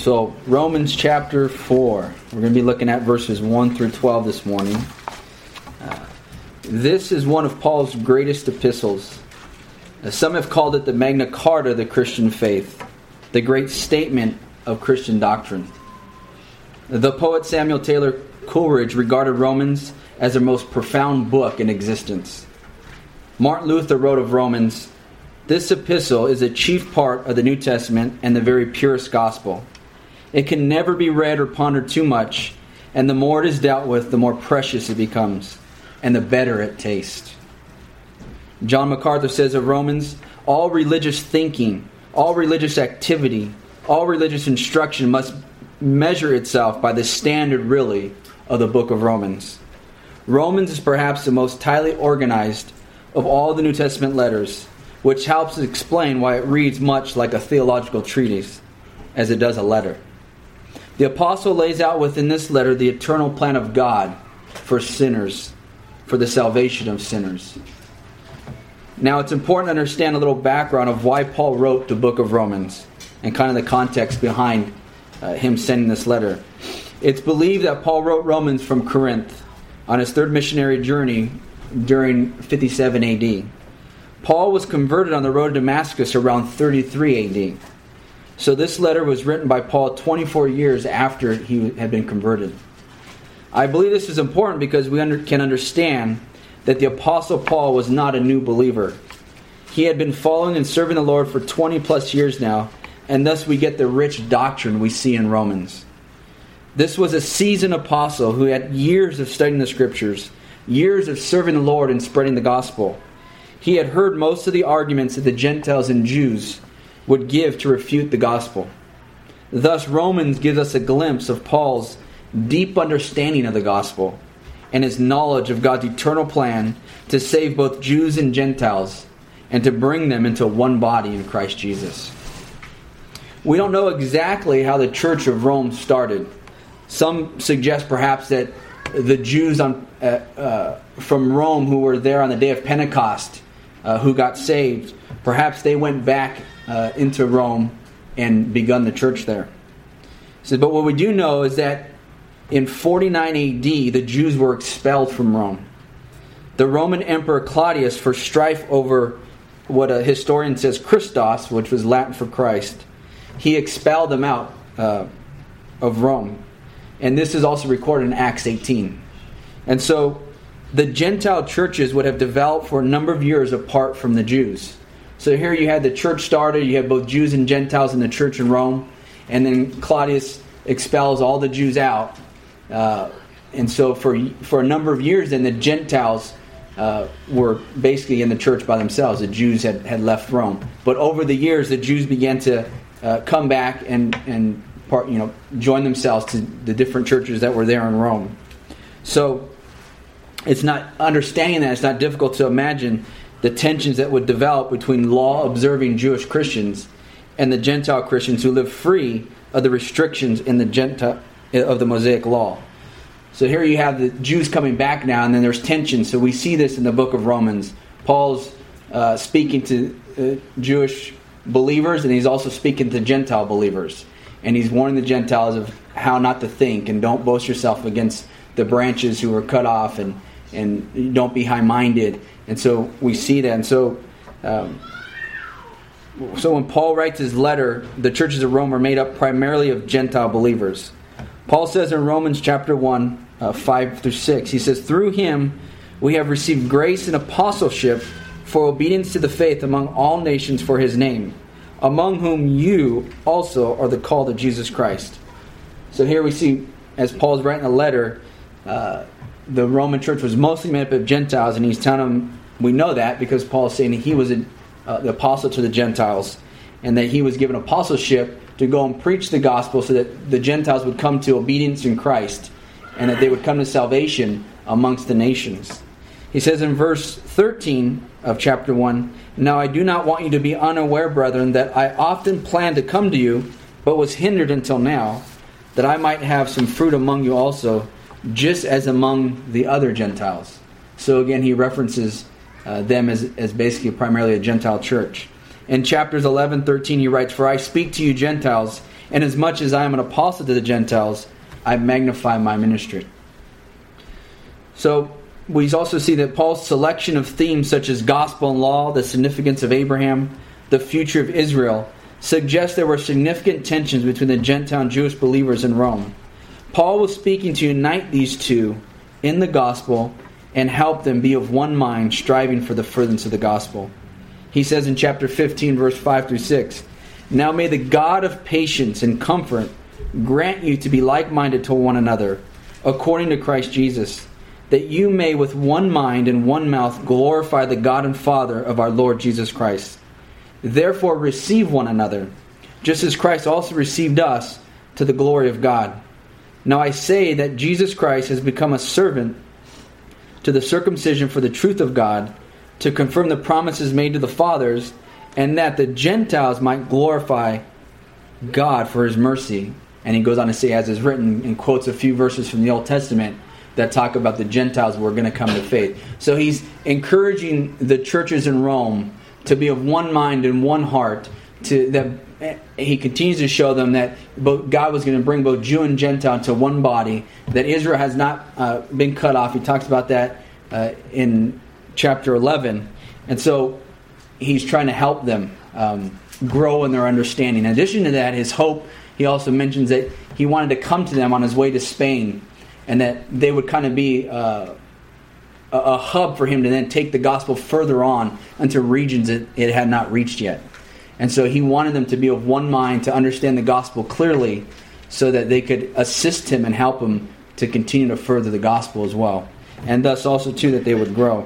So, Romans chapter 4. We're going to be looking at verses 1 through 12 this morning. This is one of Paul's greatest epistles. Some have called it the Magna Carta of the Christian faith, the great statement of Christian doctrine. The poet Samuel Taylor Coleridge regarded Romans as the most profound book in existence. Martin Luther wrote of Romans, "This epistle is a chief part of the New Testament and the very purest gospel. It can never be read or pondered too much, and the more it is dealt with, the more precious it becomes, and the better it tastes." John MacArthur says of Romans, all religious thinking, all religious activity, all religious instruction must measure itself by the standard, really, of the book of Romans. Romans is perhaps the most tightly organized of all the New Testament letters, which helps explain why it reads much like a theological treatise, as it does a letter. The apostle lays out within this letter the eternal plan of God for sinners, for the salvation of sinners. Now, it's important to understand a little background of why Paul wrote the book of Romans and kind of the context behind him sending this letter. It's believed that Paul wrote Romans from Corinth on his third missionary journey during 57 AD. Paul was converted on the road to Damascus around 33 AD. So this letter was written by Paul 24 years after he had been converted. I believe this is important because we can understand that the Apostle Paul was not a new believer. He had been following and serving the Lord for 20 plus years now, and thus we get the rich doctrine we see in Romans. This was a seasoned apostle who had years of studying the Scriptures, years of serving the Lord and spreading the gospel. He had heard most of the arguments that the Gentiles and Jews would give to refute the gospel. Thus, Romans gives us a glimpse of Paul's deep understanding of the gospel and his knowledge of God's eternal plan to save both Jews and Gentiles and to bring them into one body in Christ Jesus. We don't know exactly how the church of Rome started. Some suggest perhaps that the Jews from Rome who were there on the day of Pentecost, who got saved, perhaps they went back into Rome and begun the church there. But what we do know is that in 49 AD, the Jews were expelled from Rome. The Roman Emperor Claudius, for strife over what a historian says Christos, which was Latin for Christ, he expelled them out of Rome. And this is also recorded in Acts 18. And so the Gentile churches would have developed for a number of years apart from the Jews. So here you had the church started, you had both Jews and Gentiles in the church in Rome, and then Claudius expels all the Jews out. And so for a number of years then the Gentiles were basically in the church by themselves. The Jews had left Rome. But over the years the Jews began to come back and join themselves to the different churches that were there in Rome. So it's not understanding that, it's not difficult to imagine the tensions that would develop between law-observing Jewish Christians and the Gentile Christians who lived free of the restrictions in of the Mosaic Law. So here you have the Jews coming back now, and then there's tension. So we see this in the book of Romans. Paul's speaking to Jewish believers, and he's also speaking to Gentile believers. And he's warning the Gentiles of how not to think, and don't boast yourself against the branches who were cut off, and don't be high-minded. And so we see that. And so when Paul writes his letter, the churches of Rome are made up primarily of Gentile believers. Paul says in Romans chapter 1, 5 through 6, he says, "Through him we have received grace and apostleship for obedience to the faith among all nations for his name, among whom you also are the called of Jesus Christ." So here we see, as Paul's writing a letter, the Roman church was mostly made up of Gentiles, and he's telling them, we know that because Paul is saying that he was the apostle to the Gentiles, and that he was given apostleship to go and preach the gospel so that the Gentiles would come to obedience in Christ, and that they would come to salvation amongst the nations. He says in verse 13 of chapter 1, "Now I do not want you to be unaware, brethren, that I often planned to come to you, but was hindered until now, that I might have some fruit among you also, just as among the other Gentiles." So again, he references them as basically primarily a Gentile church. In chapters 11, 13, he writes, "For I speak to you Gentiles, And as much as I am an apostle to the Gentiles, I magnify my ministry. So we also see that Paul's selection of themes such as gospel and law, the significance of Abraham, the future of Israel, suggests there were significant tensions between the Gentile and Jewish believers in Rome. Paul was speaking to unite these two in the gospel and help them be of one mind, striving for the furtherance of the gospel. He says in chapter 15, verse 5 through 6, "Now may the God of patience and comfort grant you to be like-minded to one another, according to Christ Jesus, that you may with one mind and one mouth glorify the God and Father of our Lord Jesus Christ. Therefore receive one another, just as Christ also received us to the glory of God. Now I say that Jesus Christ has become a servant to the circumcision for the truth of God, to confirm the promises made to the fathers, and that the Gentiles might glorify God for His mercy." And he goes on to say, as is written, and quotes a few verses from the Old Testament that talk about the Gentiles who are going to come to faith. So he's encouraging the churches in Rome to be of one mind and one heart. He continues to show them that God was going to bring both Jew and Gentile to one body, that Israel has not been cut off. He talks about that in chapter 11. And so he's trying to help them grow in their understanding. In addition to that, his hope, he also mentions that he wanted to come to them on his way to Spain, and that they would kind of be a hub for him to then take the gospel further on into regions that it had not reached yet. And so he wanted them to be of one mind, to understand the gospel clearly, so that they could assist him and help him to continue to further the gospel as well. And thus also, too, that they would grow.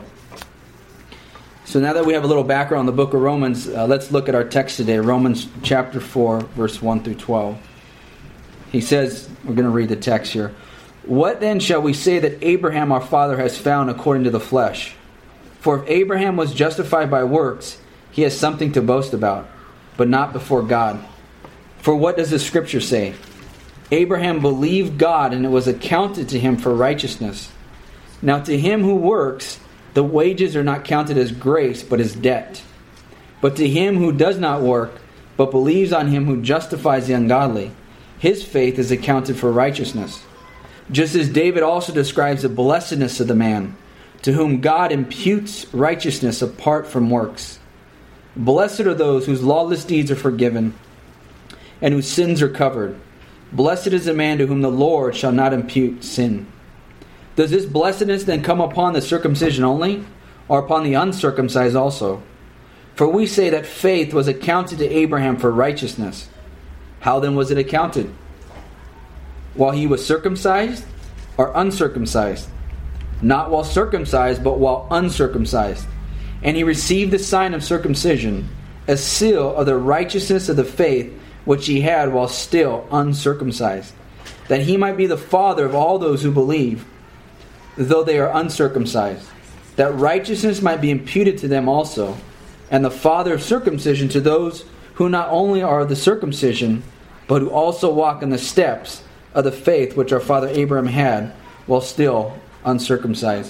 So now that we have a little background on the book of Romans, let's look at our text today, Romans chapter 4, verse 1 through 12. He says, we're going to read the text here. "What then shall we say that Abraham our father has found according to the flesh? For if Abraham was justified by works, he has something to boast about, but not before God. For what does the Scripture say? Abraham believed God, and it was accounted to him for righteousness. Now to him who works, the wages are not counted as grace, but as debt. But to him who does not work, but believes on him who justifies the ungodly, his faith is accounted for righteousness. Just as David also describes the blessedness of the man, to whom God imputes righteousness apart from works. Blessed are those whose lawless deeds are forgiven, and whose sins are covered. Blessed is the man to whom the Lord shall not impute sin. Does this blessedness then come upon the circumcision only, or upon the uncircumcised also? For we say that faith was accounted to Abraham for righteousness. How then was it accounted? While he was circumcised or uncircumcised? Not while circumcised, but while uncircumcised. And he received the sign of circumcision, a seal of the righteousness of the faith which he had while still uncircumcised, that he might be the father of all those who believe, though they are uncircumcised, that righteousness might be imputed to them also, and the father of circumcision to those who not only are of the circumcision, but who also walk in the steps of the faith which our father Abraham had while still uncircumcised."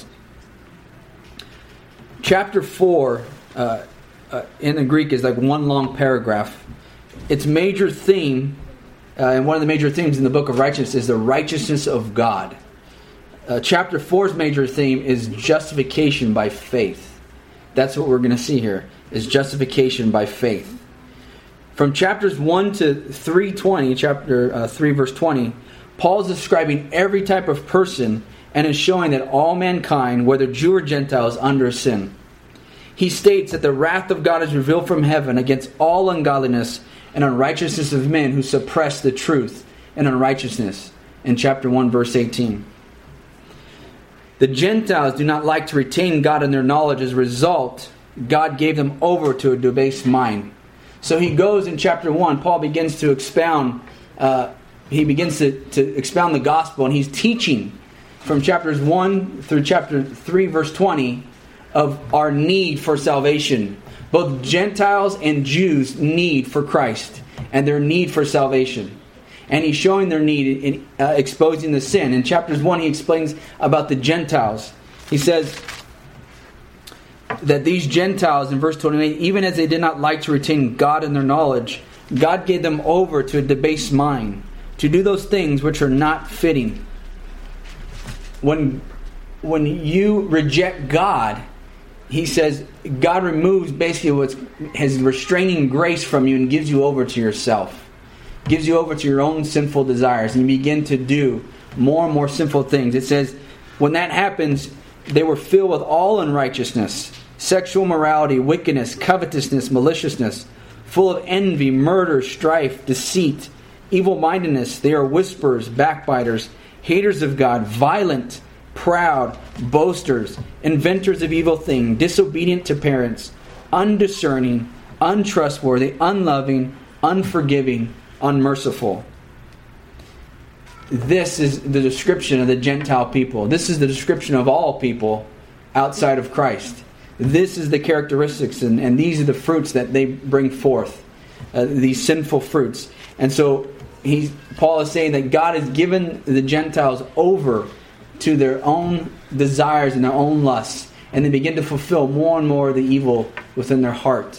Chapter 4 in the Greek is like one long paragraph. Its major theme, and one of the major themes in the book of righteousness, is the righteousness of God. Chapter 4's major theme is justification by faith. That's what we're going to see here, is justification by faith. From chapters 1 to 3:20, chapter 3 verse 20, Paul is describing every type of person and is showing that all mankind, whether Jew or Gentile, is under sin. He states that the wrath of God is revealed from heaven against all ungodliness and unrighteousness of men who suppress the truth and unrighteousness in chapter 1 verse 18. The Gentiles do not like to retain God in their knowledge. As a result, God gave them over to a debased mind. So he goes in chapter 1, Paul begins to expound, to expound the gospel, and he's teaching from chapters 1 through chapter 3 verse 20 of our need for salvation. Both Gentiles and Jews need for Christ and their need for salvation. And he's showing their need in exposing the sin. In chapters 1 he explains about the Gentiles. He says that these Gentiles, in verse 28, even as they did not like to retain God in their knowledge, God gave them over to a debased mind, to do those things which are not fitting. When you reject God, he says God removes basically his restraining grace from you and gives you over to yourself. Gives you over to your own sinful desires, and you begin to do more and more sinful things. It says, when that happens, they were filled with all unrighteousness, sexual morality, wickedness, covetousness, maliciousness, full of envy, murder, strife, deceit, evil-mindedness. They are whisperers, backbiters, haters of God, violent, proud, boasters, inventors of evil things, disobedient to parents, undiscerning, untrustworthy, unloving, unforgiving, unmerciful. This is the description of the Gentile people. This is the description of all people outside of Christ. This is the characteristics, and these are the fruits that they bring forth, these sinful fruits. And so Paul is saying that God has given the Gentiles over to their own desires and their own lusts, and they begin to fulfill more and more of the evil within their heart.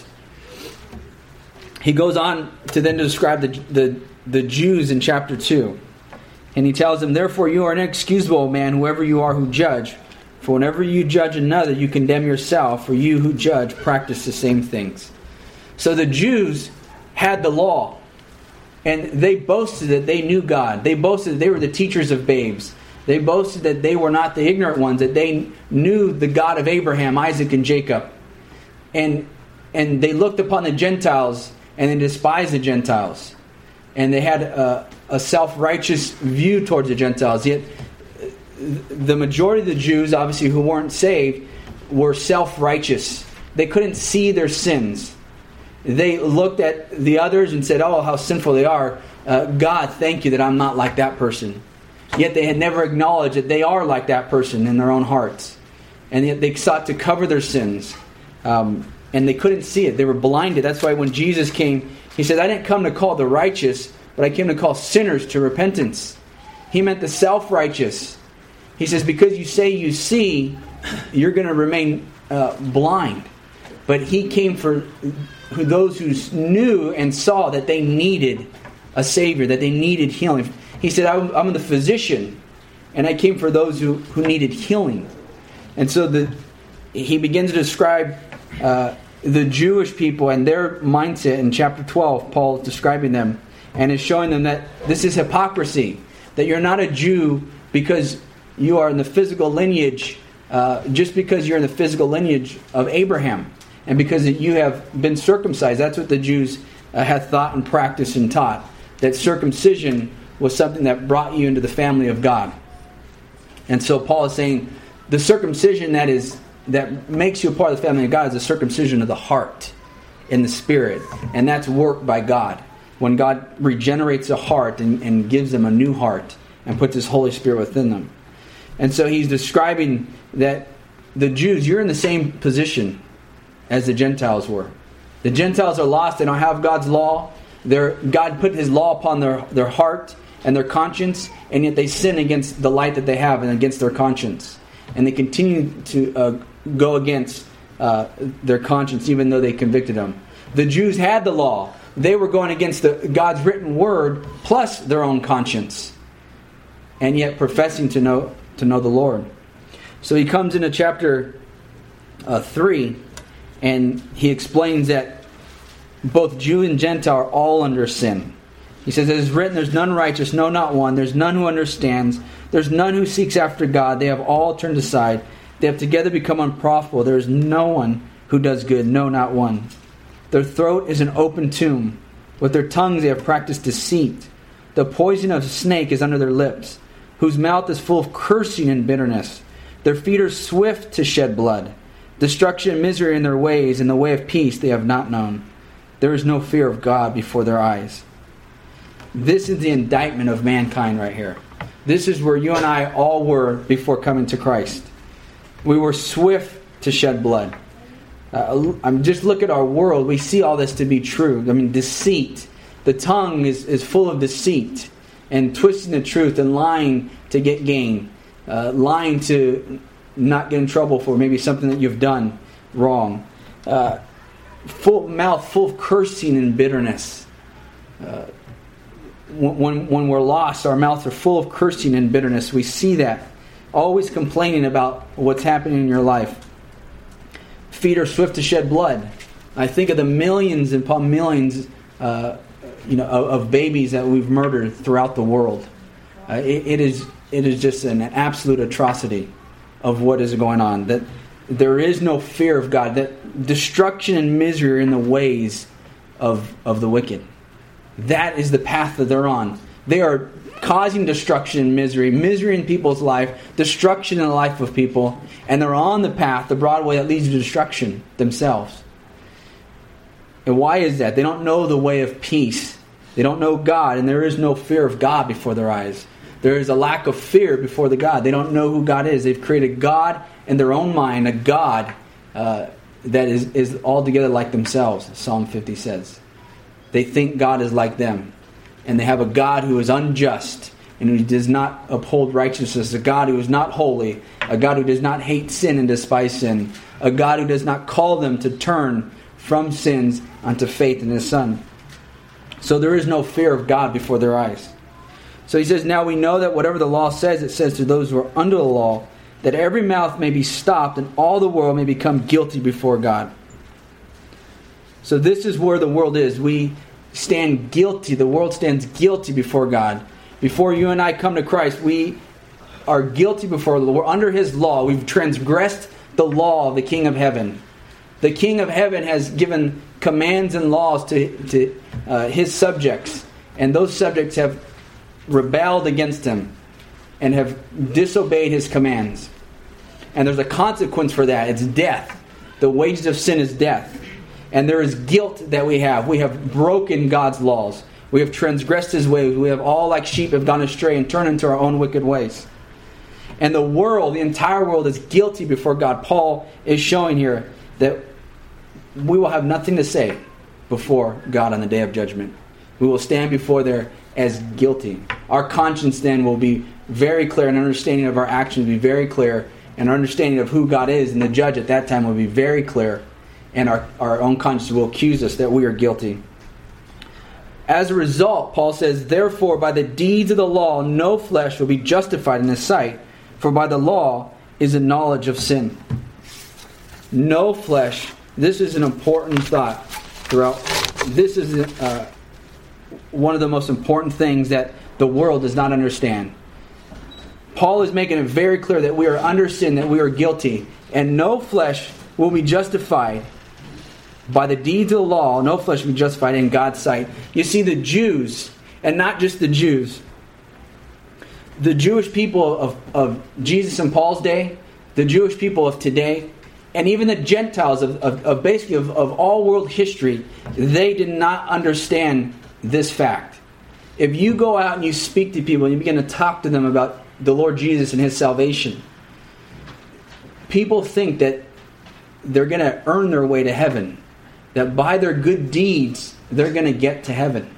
He goes on to then describe the Jews in chapter 2. And he tells them, therefore you are inexcusable, man, whoever you are who judge. For whenever you judge another, you condemn yourself, for you who judge practice the same things. So the Jews had the law, and they boasted that they knew God. They boasted that they were the teachers of babes. They boasted that they were not the ignorant ones, that they knew the God of Abraham, Isaac, and Jacob. And they looked upon the Gentiles, and they despised the Gentiles. And they had a self-righteous view towards the Gentiles. Yet the majority of the Jews, obviously, who weren't saved, were self-righteous. They couldn't see their sins. They looked at the others and said, oh, how sinful they are. God, thank you that I'm not like that person. Yet they had never acknowledged that they are like that person in their own hearts. And yet they sought to cover their sins. And they couldn't see it. They were blinded. That's why when Jesus came, he said, I didn't come to call the righteous, but I came to call sinners to repentance. He meant the self-righteous. He says, because you say you see, you're going to remain blind. But he came for those who knew and saw that they needed a Savior, that they needed healing. He said, I'm the physician, and I came for those who needed healing. And so he begins to describe the Jewish people and their mindset in chapter 12. Paul is describing them and is showing them that this is hypocrisy, that you're not a Jew because you are in the physical lineage, just because you're in the physical lineage of Abraham, and because you have been circumcised. That's what the Jews had thought and practiced and taught, that circumcision was something that brought you into the family of God. And so Paul is saying the circumcision that makes you a part of the family of God is the circumcision of the heart in the spirit. And that's worked by God. When God regenerates a heart and gives them a new heart and puts His Holy Spirit within them. And so he's describing that the Jews, you're in the same position as the Gentiles were. The Gentiles are lost. They don't have God's law. God put His law upon their heart and their conscience, and yet they sin against the light that they have and against their conscience. And they continue to go against their conscience, even though they convicted them. The Jews had the law. They were going against God's written word plus their own conscience, and yet professing to know the Lord. So he comes into chapter 3, and he explains that both Jew and Gentile are all under sin. He says, it is written, there's none righteous, no, not one. There's none who understands. There's none who seeks after God. They have all turned aside. They have together become unprofitable. There is no one who does good, no, not one. Their throat is an open tomb. With their tongues they have practiced deceit. The poison of a snake is under their lips, whose mouth is full of cursing and bitterness. Their feet are swift to shed blood. Destruction and misery in their ways, and the way of peace they have not known. There is no fear of God before their eyes. This is the indictment of mankind right here. This is where you and I all were before coming to Christ. We were swift to shed blood. Just look at our world. We see all this to be true. I mean, deceit. The tongue is full of deceit and twisting the truth and lying to get gain. Lying to not get in trouble for maybe something that you've done wrong. Full mouth full of cursing and bitterness. When we're lost, our mouths are full of cursing and bitterness. We see that. Always complaining about what's happening in your life. Feet are swift to shed blood. I think of the millions and upon millions of babies that we've murdered throughout the world. It is just an absolute atrocity of what is going on. That there is no fear of God. That destruction and misery are in the ways of the wicked. That is the path that they're on. They are causing destruction and misery in people's life, destruction in the life of people, and they're on the path, the broad way that leads to destruction themselves. And why is that? They don't know the way of peace. They don't know God, and there is no fear of God before their eyes. There is a lack of fear before the God. They don't know who God is. They've created God in their own mind, a God that is altogether like themselves, Psalm 50 says. They think God is like them. And they have a God who is unjust and who does not uphold righteousness, a God who is not holy, a God who does not hate sin and despise sin, a God who does not call them to turn from sins unto faith in His Son. So there is no fear of God before their eyes. So he says, now we know that whatever the law says, it says to those who are under the law, that every mouth may be stopped and all the world may become guilty before God. So this is where the world is. We stand guilty. The world stands guilty before God. Before you and I come to Christ, we are guilty before the Lord. We're under His law. We've transgressed the law of the King of Heaven. The King of Heaven has given commands and laws to His subjects. And those subjects have rebelled against Him and have disobeyed His commands. And there's a consequence for that. It's death. The wages of sin is death. And there is guilt that we have. We have broken God's laws. We have transgressed His ways. We have all like sheep have gone astray and turned into our own wicked ways. And the world, the entire world is guilty before God. Paul is showing here that we will have nothing to say before God on the day of judgment. We will stand before there as guilty. Our conscience then will be very clear, and understanding of our actions will be very clear, and our understanding of who God is and the judge at that time will be very clear, and our own conscience will accuse us that we are guilty. As a result, Paul says, therefore by the deeds of the law no flesh will be justified in His sight, for by the law is the knowledge of sin. No flesh. This is an important thought throughout. This is one of the most important things that the world does not understand. Paul is making it very clear that we are under sin, that we are guilty, and no flesh will be justified by the deeds of the law. No flesh will be justified in God's sight. You see, the Jews, and not just the Jews, the Jewish people of Jesus and Paul's day, the Jewish people of today, and even the Gentiles of basically of all world history, they did not understand this fact. If you go out and you speak to people and you begin to talk to them about the Lord Jesus and His salvation, people think that they're going to earn their way to heaven, that by their good deeds they're going to get to heaven.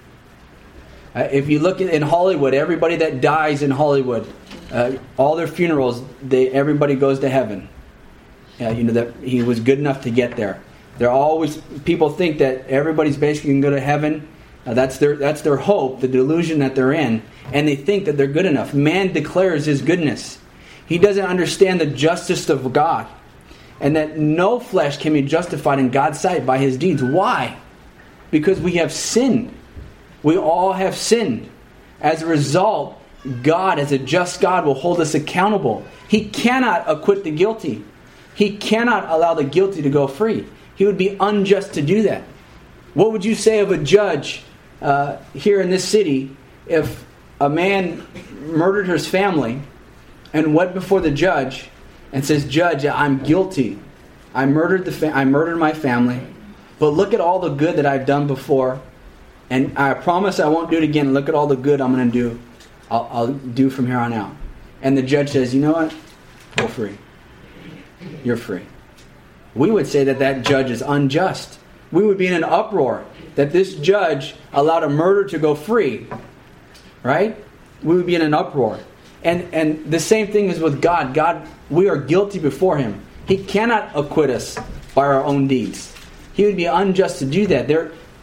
If you look in Hollywood, everybody that dies in Hollywood, all their funerals, everybody goes to heaven. That he was good enough to get there. People think that everybody's basically going to go to heaven. That's their hope, the delusion that they're in, and they think that they're good enough. Man declares his goodness. He doesn't understand the justice of God, and that no flesh can be justified in God's sight by his deeds. Why? Because we have sinned. We all have sinned. As a result, God, as a just God, will hold us accountable. He cannot acquit the guilty. He cannot allow the guilty to go free. He would be unjust to do that. What would you say of a judge here in this city if a man murdered his family and went before the judge and says, "Judge, I'm guilty. I murdered my family, but look at all the good that I've done before, and I promise I won't do it again. Look at all the good I'm going to do. I'll do from here on out." And the judge says, "You know what? Go free. You're free." We would say that judge is unjust. We would be in an uproar that this judge allowed a murderer to go free. Right? We would be in an uproar. And the same thing is with God. God, we are guilty before Him. He cannot acquit us by our own deeds. He would be unjust to do that.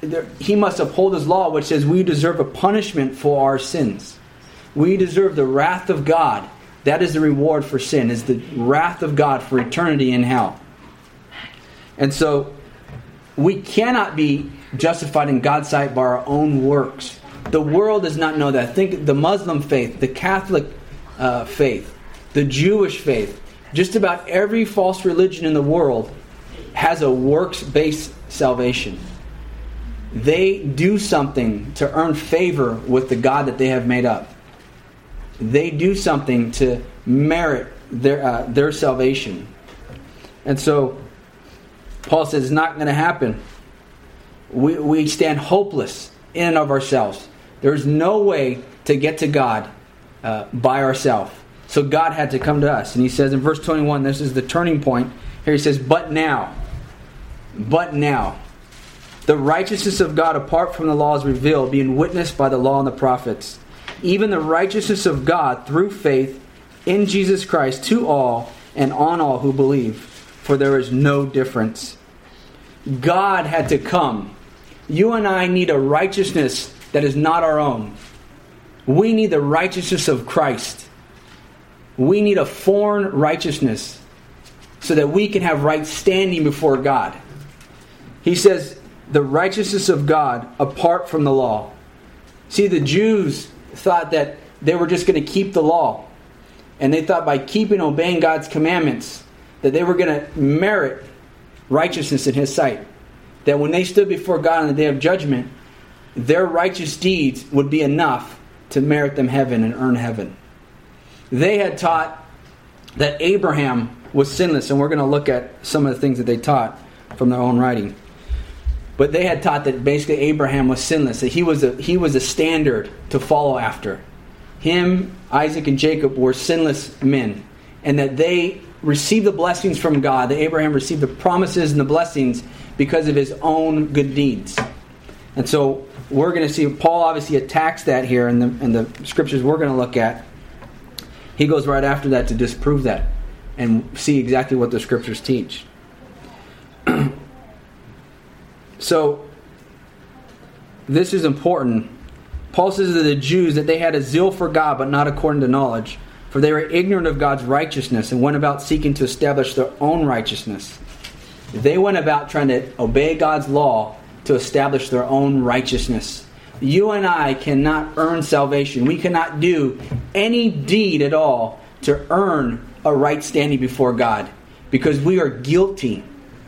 he must uphold his law, which says we deserve a punishment for our sins. We deserve the wrath of God. That is the reward for sin, is the wrath of God for eternity in hell. And so we cannot be justified in God's sight by our own works. The world does not know that. Think the Muslim faith, the Catholic faith, the Jewish faith, just about every false religion in the world has a works-based salvation. They do something to earn favor with the God that they have made up. They do something to merit their salvation. And so Paul says it's not going to happen. We stand hopeless in and of ourselves. There's no way to get to God by ourselves. So God had to come to us. And he says in verse 21, this is the turning point. Here he says, but now, the righteousness of God apart from the law is revealed, being witnessed by the law and the prophets. Even the righteousness of God through faith in Jesus Christ to all and on all who believe. For there is no difference. God had to come. You and I need a righteousness that is not our own. We need the righteousness of Christ. We need a foreign righteousness so that we can have right standing before God. He says, the righteousness of God apart from the law. See, the Jews thought that they were just going to keep the law. And they thought by obeying God's commandments that they were going to merit righteousness in His sight. That when they stood before God on the day of judgment, their righteous deeds would be enough to merit them heaven and earn heaven. They had taught that Abraham was sinless, and we're going to look at some of the things that they taught from their own writing. But they had taught that basically Abraham was sinless, that he was a standard to follow after. Him, Isaac, and Jacob were sinless men, and that they received the blessings from God, that Abraham received the promises and the blessings because of his own good deeds. And so we're going to see, Paul obviously attacks that here in the scriptures we're going to look at. He goes right after that to disprove that and see exactly what the scriptures teach. So, this is important. Paul says to the Jews that they had a zeal for God, but not according to knowledge. For they were ignorant of God's righteousness and went about seeking to establish their own righteousness. They went about trying to obey God's law to establish their own righteousness. You and I cannot earn salvation. We cannot do any deed at all to earn a right standing before God, because we are guilty.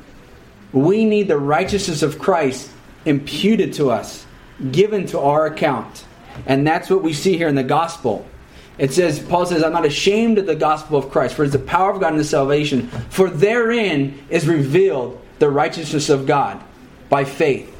We need the righteousness of Christ imputed to us, given to our account. And that's what we see here in the gospel. It says, Paul says, I'm not ashamed of the gospel of Christ, for it's the power of God unto salvation. For therein is revealed the righteousness of God by faith.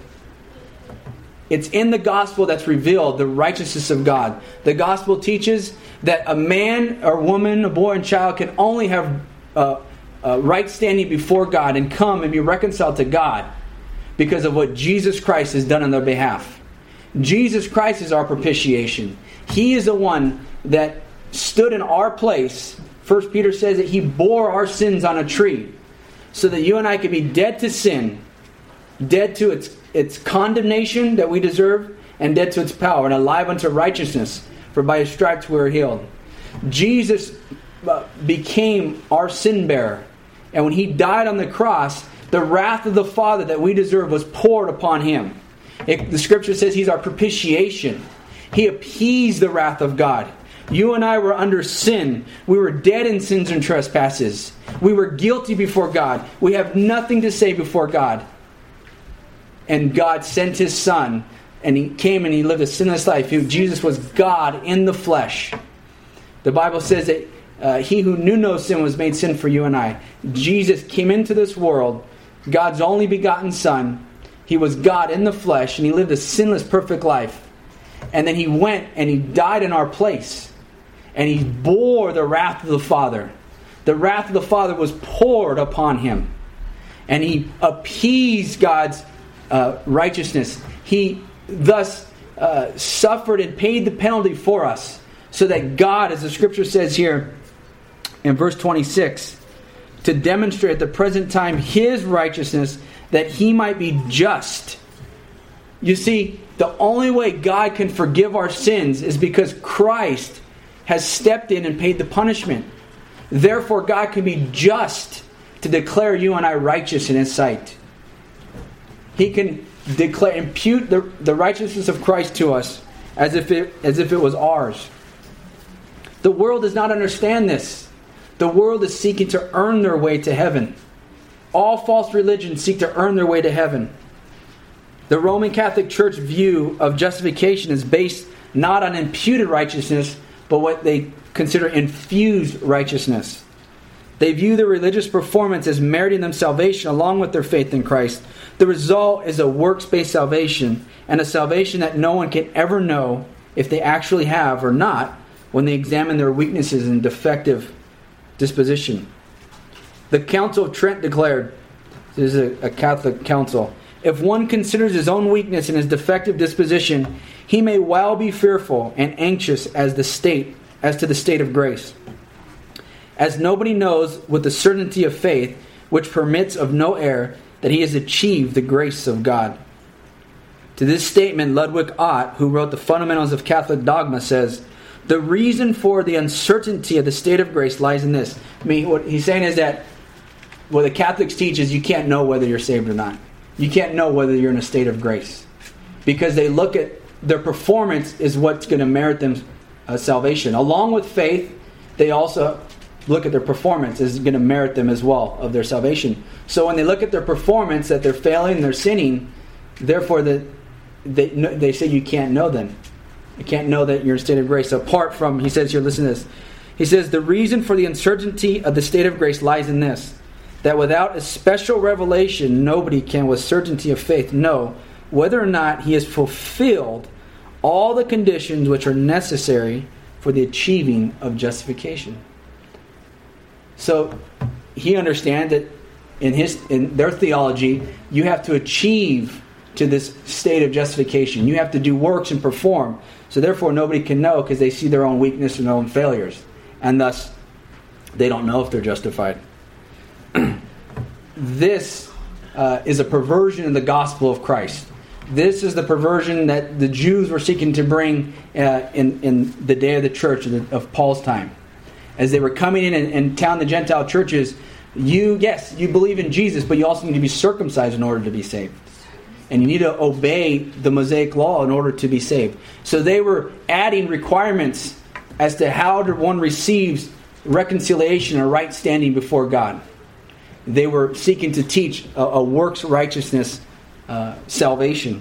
It's in the gospel that's revealed the righteousness of God. The gospel teaches that a man or woman, a boy and child can only have right standing before God and come and be reconciled to God because of what Jesus Christ has done on their behalf. Jesus Christ is our propitiation. He is the one that stood in our place. 1 Peter says that He bore our sins on a tree so that you and I could be dead to sin, dead to its condemnation that we deserve, and dead to its power, and alive unto righteousness, for by His stripes we are healed. Jesus became our sin bearer. And when He died on the cross, the wrath of the Father that we deserve was poured upon Him. The Scripture says He's our propitiation. He appeased the wrath of God. You and I were under sin. We were dead in sins and trespasses. We were guilty before God. We have nothing to say before God. And God sent His Son, and He came and He lived a sinless life. Jesus was God in the flesh. The Bible says that He who knew no sin was made sin for you and I. Jesus came into this world, God's only begotten Son. He was God in the flesh, and He lived a sinless, perfect life. And then He went and He died in our place. And He bore the wrath of the Father. The wrath of the Father was poured upon Him. And He appeased God's righteousness. He thus suffered and paid the penalty for us, so that God, as the Scripture says here in verse 26, to demonstrate at the present time His righteousness, that He might be just You see, the only way God can forgive our sins is because Christ has stepped in and paid the punishment. Therefore, God can be just to declare you and I righteous in His sight. He can impute the righteousness of Christ to us as if it was ours. The world does not understand this. The world is seeking to earn their way to heaven. All false religions seek to earn their way to heaven. The Roman Catholic Church view of justification is based not on imputed righteousness, but what they consider infused righteousness. They view their religious performance as meriting them salvation along with their faith in Christ. The result is a works-based salvation, and a salvation that no one can ever know if they actually have or not when they examine their weaknesses and defective disposition. The Council of Trent declared, this is a Catholic council, if one considers his own weakness and his defective disposition, he may well be fearful and anxious as to the state of grace. As nobody knows with the certainty of faith, which permits of no error, that he has achieved the grace of God. To this statement, Ludwig Ott, who wrote the Fundamentals of Catholic Dogma, says, the reason for the uncertainty of the state of grace lies in this. I mean, what he's saying is that what the Catholics teach is you can't know whether you're saved or not. You can't know whether you're in a state of grace. Because they look at their performance is what's going to merit them salvation. Along with faith, they also look at their performance is going to merit them as well of their salvation. So when they look at their performance, that they're failing, they're sinning, therefore they say you can't know them. You can't know that you're in a state of grace. Apart from, he says here, listen to this. He says, the reason for the uncertainty of the state of grace lies in this, that without a special revelation, nobody can with certainty of faith know whether or not he has fulfilled all the conditions which are necessary for the achieving of justification. So he understands that in their theology, you have to achieve to this state of justification. You have to do works and perform. So therefore nobody can know because they see their own weakness and their own failures. And thus, they don't know if they're justified. This is a perversion in the gospel of Christ. This is the perversion that the Jews were seeking to bring in the day of the church of Paul's time. As they were coming in and telling the Gentile churches, you believe in Jesus, but you also need to be circumcised in order to be saved. And you need to obey the Mosaic law in order to be saved. So they were adding requirements as to how one receives reconciliation or right standing before God. They were seeking to teach a works righteousness salvation.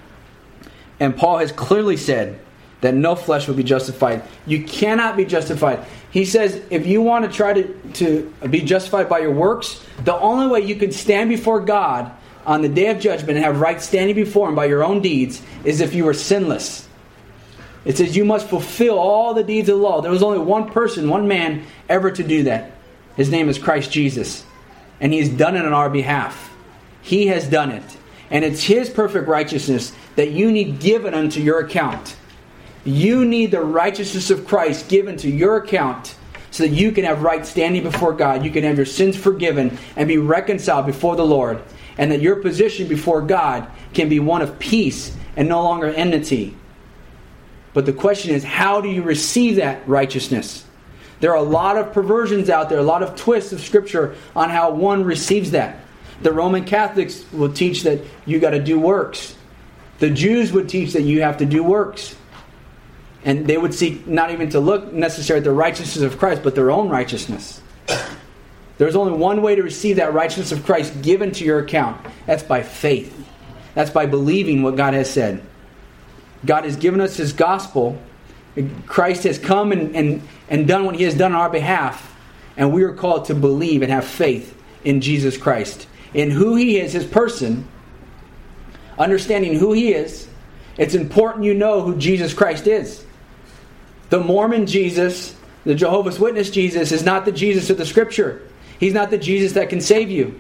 And Paul has clearly said that no flesh will be justified. You cannot be justified. He says if you want to try to be justified by your works, the only way you can stand before God on the day of judgment and have right standing before Him by your own deeds is if you are sinless. It says you must fulfill all the deeds of the law. There was only one person, one man, ever to do that. His name is Christ Jesus. And He's done it on our behalf. He has done it. And it's His perfect righteousness that you need given unto your account. You need the righteousness of Christ given to your account so that you can have right standing before God. You can have your sins forgiven and be reconciled before the Lord. And that your position before God can be one of peace and no longer enmity. But the question is, how do you receive that righteousness? There are a lot of perversions out there, a lot of twists of Scripture on how one receives that. The Roman Catholics will teach that you got to do works. The Jews would teach that you have to do works. And they would seek not even to look necessarily at the righteousness of Christ, but their own righteousness. There's only one way to receive that righteousness of Christ given to your account. That's by faith. That's by believing what God has said. God has given us His gospel. Christ has come and done what He has done on our behalf. And we are called to believe and have faith in Jesus Christ. In who He is, His person. Understanding who He is. It's important you know who Jesus Christ is. The Mormon Jesus, the Jehovah's Witness Jesus, is not the Jesus of the Scripture. He's not the Jesus that can save you.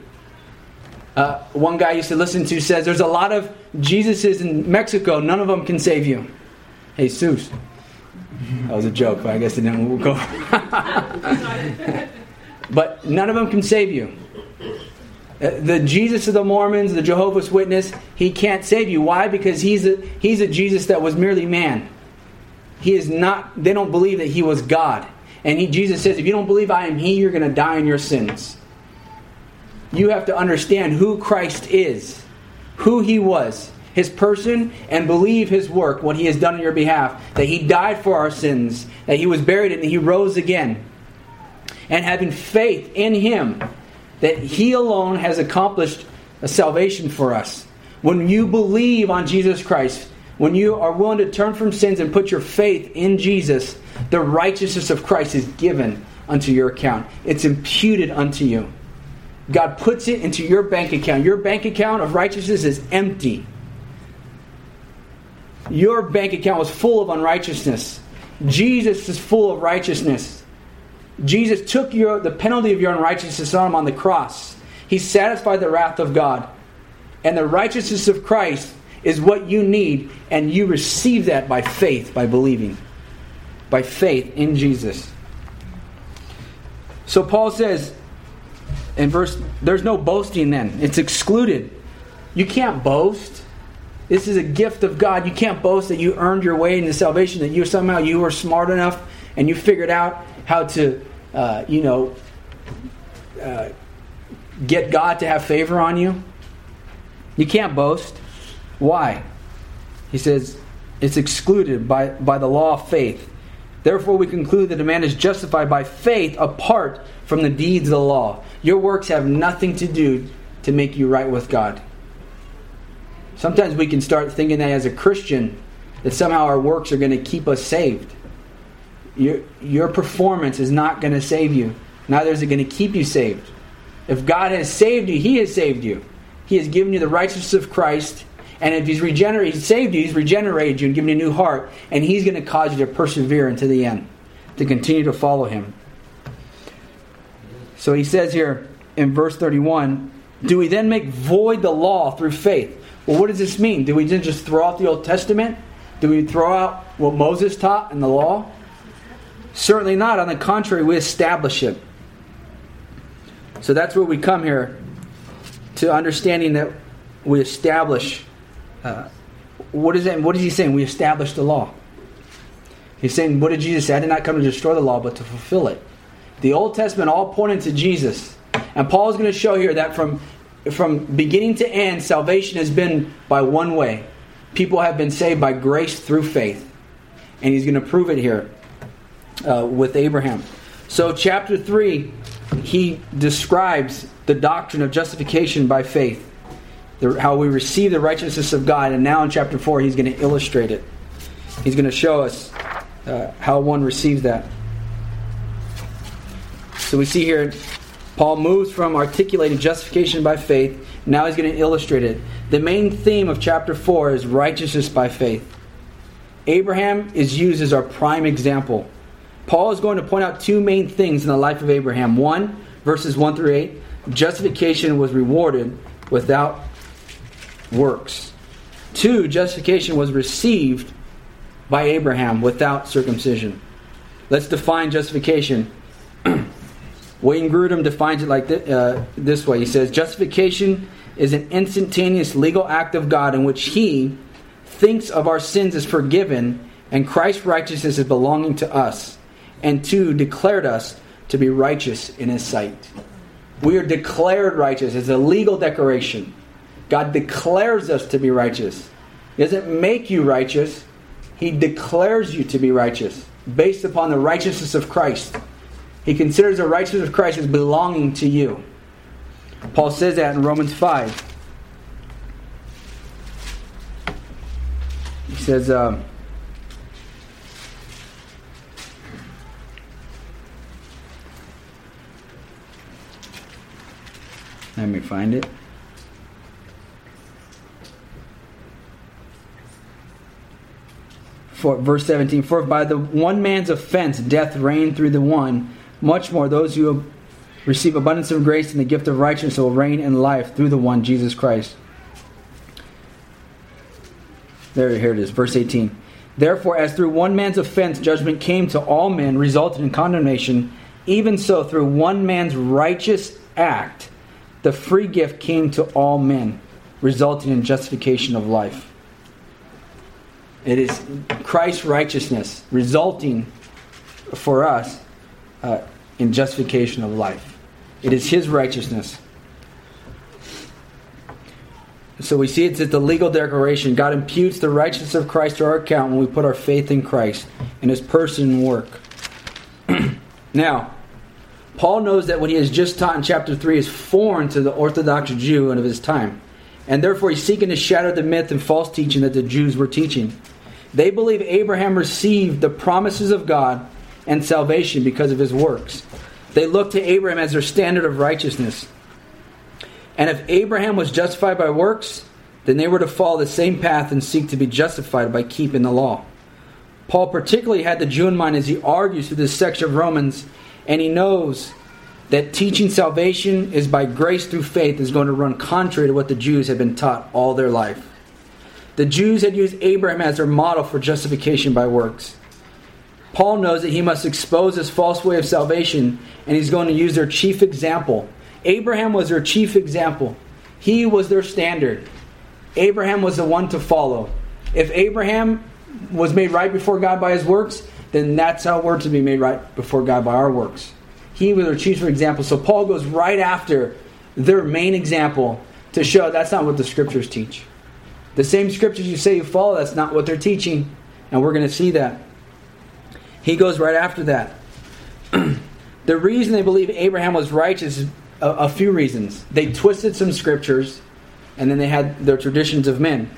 One guy I used to listen to says, there's a lot of Jesuses in Mexico. None of them can save you. Jesus. That was a joke, but I guess it didn't go. But none of them can save you. The Jesus of the Mormons, the Jehovah's Witness, he can't save you. Why? Because he's a Jesus that was merely man. He is not. They don't believe that he was God. And Jesus says, if you don't believe I am he, you're going to die in your sins. You have to understand who Christ is, who he was, his person, and believe his work, what he has done on your behalf. That he died for our sins, that he was buried and he rose again. And having faith in him, that he alone has accomplished a salvation for us. When you believe on Jesus Christ, when you are willing to turn from sins and put your faith in Jesus, the righteousness of Christ is given unto your account. It's imputed unto you. God puts it into your bank account. Your bank account of righteousness is empty. Your bank account was full of unrighteousness. Jesus is full of righteousness. Jesus took the penalty of your unrighteousness on him on the cross. He satisfied the wrath of God. And the righteousness of Christ is what you need, and you receive that by faith, by believing. By faith in Jesus. So Paul says in verse, there's no boasting then. It's excluded. You can't boast. This is a gift of God. You can't boast that you earned your way into salvation, that you were smart enough and you figured out how to, get God to have favor on you. You can't boast. Why? He says it's excluded by the law of faith. Therefore we conclude that a man is justified by faith apart from the deeds of the law. Your works have nothing to do to make you right with God. Sometimes we can start thinking that as a Christian, that somehow our works are going to keep us saved. Your performance is not going to save you. Neither is it going to keep you saved. If God has saved you, he has saved you. He has given you the righteousness of Christ. And if he's saved you, he's regenerated you and given you a new heart. And he's going to cause you to persevere unto the end, to continue to follow him. So he says here in verse 31, do we then make void the law through faith? Well, what does this mean? Do we then just throw out the Old Testament? Do we throw out what Moses taught in the law? Certainly not. On the contrary, we establish it. So that's where we come here, to understanding that we establish. What is that? What is he saying? We establish the law. He's saying, what did Jesus say? I did not come to destroy the law, but to fulfill it. The Old Testament all pointed to Jesus. And Paul is going to show here that from beginning to end, salvation has been by one way. People have been saved by grace through faith. And he's going to prove it here with Abraham. So chapter 3, he describes the doctrine of justification by faith. How we receive the righteousness of God. And now in chapter 4, he's going to illustrate it. He's going to show us how one receives that. So we see here, Paul moves from articulating justification by faith. Now he's going to illustrate it. The main theme of chapter 4 is righteousness by faith. Abraham is used as our prime example. Paul is going to point out two main things in the life of Abraham. 1, verses 1 through 8, justification was rewarded without works. 2, justification was received by Abraham without circumcision. Let's define justification. Wayne Grudem defines it like this way. He says, justification is an instantaneous legal act of God in which he thinks of our sins as forgiven and Christ's righteousness as belonging to us, and 2, declared us to be righteous in his sight. We are declared righteous. It's a legal declaration. God declares us to be righteous. He doesn't make you righteous. He declares you to be righteous based upon the righteousness of Christ. He considers the righteousness of Christ as belonging to you. Paul says that in Romans 5. He says, let me find it. Verse 17, for by the one man's offense death reigned through the one, much more those who receive abundance of grace and the gift of righteousness will reign in life through the one, Jesus Christ. Here it is, verse 18. Therefore, as through one man's offense judgment came to all men, resulting in condemnation, even so through one man's righteous act, the free gift came to all men, resulting in justification of life. It is Christ's righteousness resulting for us in justification of life. It is His righteousness. So we see it's at the legal declaration. God imputes the righteousness of Christ to our account when we put our faith in Christ and His person and work. Now, Paul knows that what he has just taught in chapter 3 is foreign to the Orthodox Jew and of his time. And therefore he's seeking to shatter the myth and false teaching that the Jews were teaching. They believe Abraham received the promises of God and salvation because of his works. They look to Abraham as their standard of righteousness. And if Abraham was justified by works, then they were to follow the same path and seek to be justified by keeping the law. Paul particularly had the Jew in mind as he argues through this section of Romans, and he knows that teaching salvation is by grace through faith is going to run contrary to what the Jews had been taught all their life. The Jews had used Abraham as their model for justification by works. Paul knows that he must expose this false way of salvation, and he's going to use their chief example. Abraham was their chief example. He was their standard. Abraham was the one to follow. If Abraham was made right before God by his works, then that's how we're to be made right before God by our works. He was their chief example. So Paul goes right after their main example to show that's not what the Scriptures teach. The same Scriptures you say you follow, that's not what they're teaching. And we're going to see that. He goes right after that. The reason they believe Abraham was righteous is a few reasons. They twisted some Scriptures, and then they had their traditions of men.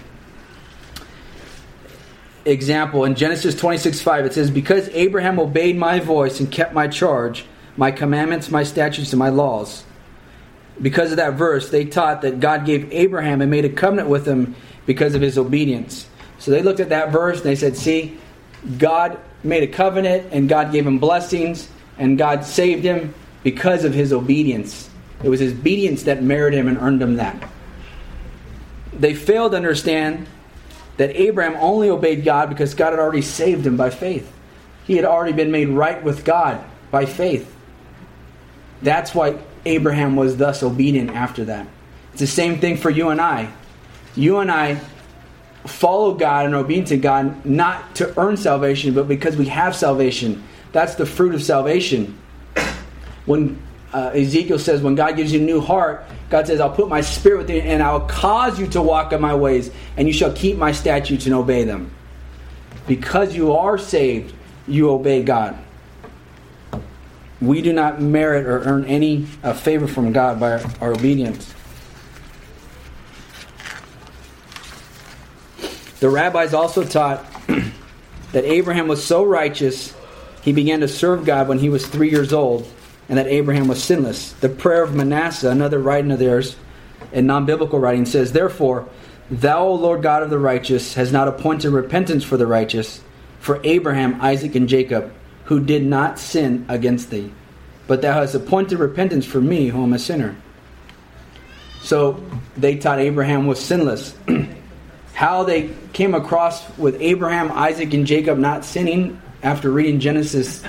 Example, in Genesis 26:5, it says, "Because Abraham obeyed my voice and kept my charge, my commandments, my statutes, and my laws." Because of that verse, they taught that God gave Abraham and made a covenant with him because of his obedience. So they looked at that verse and they said, see, God made a covenant and God gave him blessings and God saved him because of his obedience. It was his obedience that merited him and earned him that. They failed to understand that Abraham only obeyed God because God had already saved him by faith. He had already been made right with God by faith. That's why Abraham was thus obedient after that. It's the same thing for you and I. You and I follow God and are obedient to God not to earn salvation, but because we have salvation. That's the fruit of salvation. When Ezekiel says, when God gives you a new heart, God says, I'll put my spirit within you and I'll cause you to walk in my ways, and you shall keep my statutes and obey them. Because you are saved, you obey God. We do not merit or earn any favor from God by our obedience. The rabbis also taught that Abraham was so righteous, he began to serve God when he was 3 years old, and that Abraham was sinless. The prayer of Manasseh, another writing of theirs, in non-biblical writing, says, "Therefore, thou, O Lord God of the righteous, hast not appointed repentance for the righteous, for Abraham, Isaac, and Jacob, who did not sin against thee. But thou hast appointed repentance for me, who am a sinner." So they taught Abraham was sinless. How they came across with Abraham, Isaac, and Jacob not sinning after reading Genesis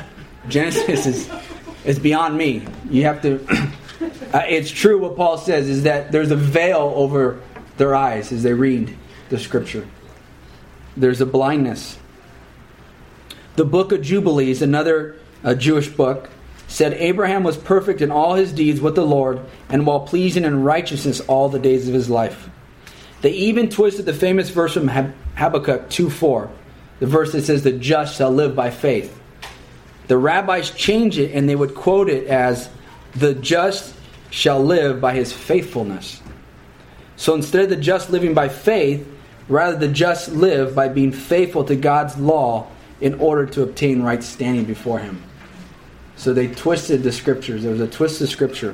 is beyond me. You have to. It's true what Paul says is that there's a veil over their eyes as they read the Scripture. There's a blindness. The book of Jubilees, another Jewish book, said Abraham was perfect in all his deeds with the Lord, and while pleasing in righteousness all the days of his life. They even twisted the famous verse from Habakkuk 2:4, the verse that says, "The just shall live by faith." The rabbis changed it and they would quote it as, "The just shall live by his faithfulness." So instead of the just living by faith, rather the just live by being faithful to God's law in order to obtain right standing before him. So they twisted the Scriptures. There was a twist of Scripture.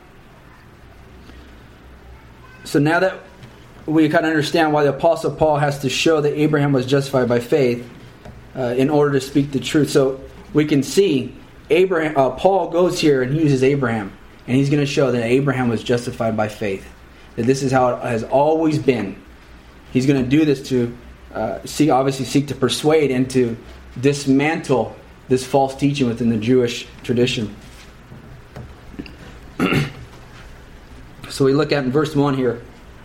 So now that we kind of understand why the Apostle Paul has to show that Abraham was justified by faith in order to speak the truth. So we can see Paul goes here and he uses Abraham. And he's going to show that Abraham was justified by faith. That this is how it has always been. He's going to do this to seek to persuade and to dismantle this false teaching within the Jewish tradition. So we look at in verse 1 here.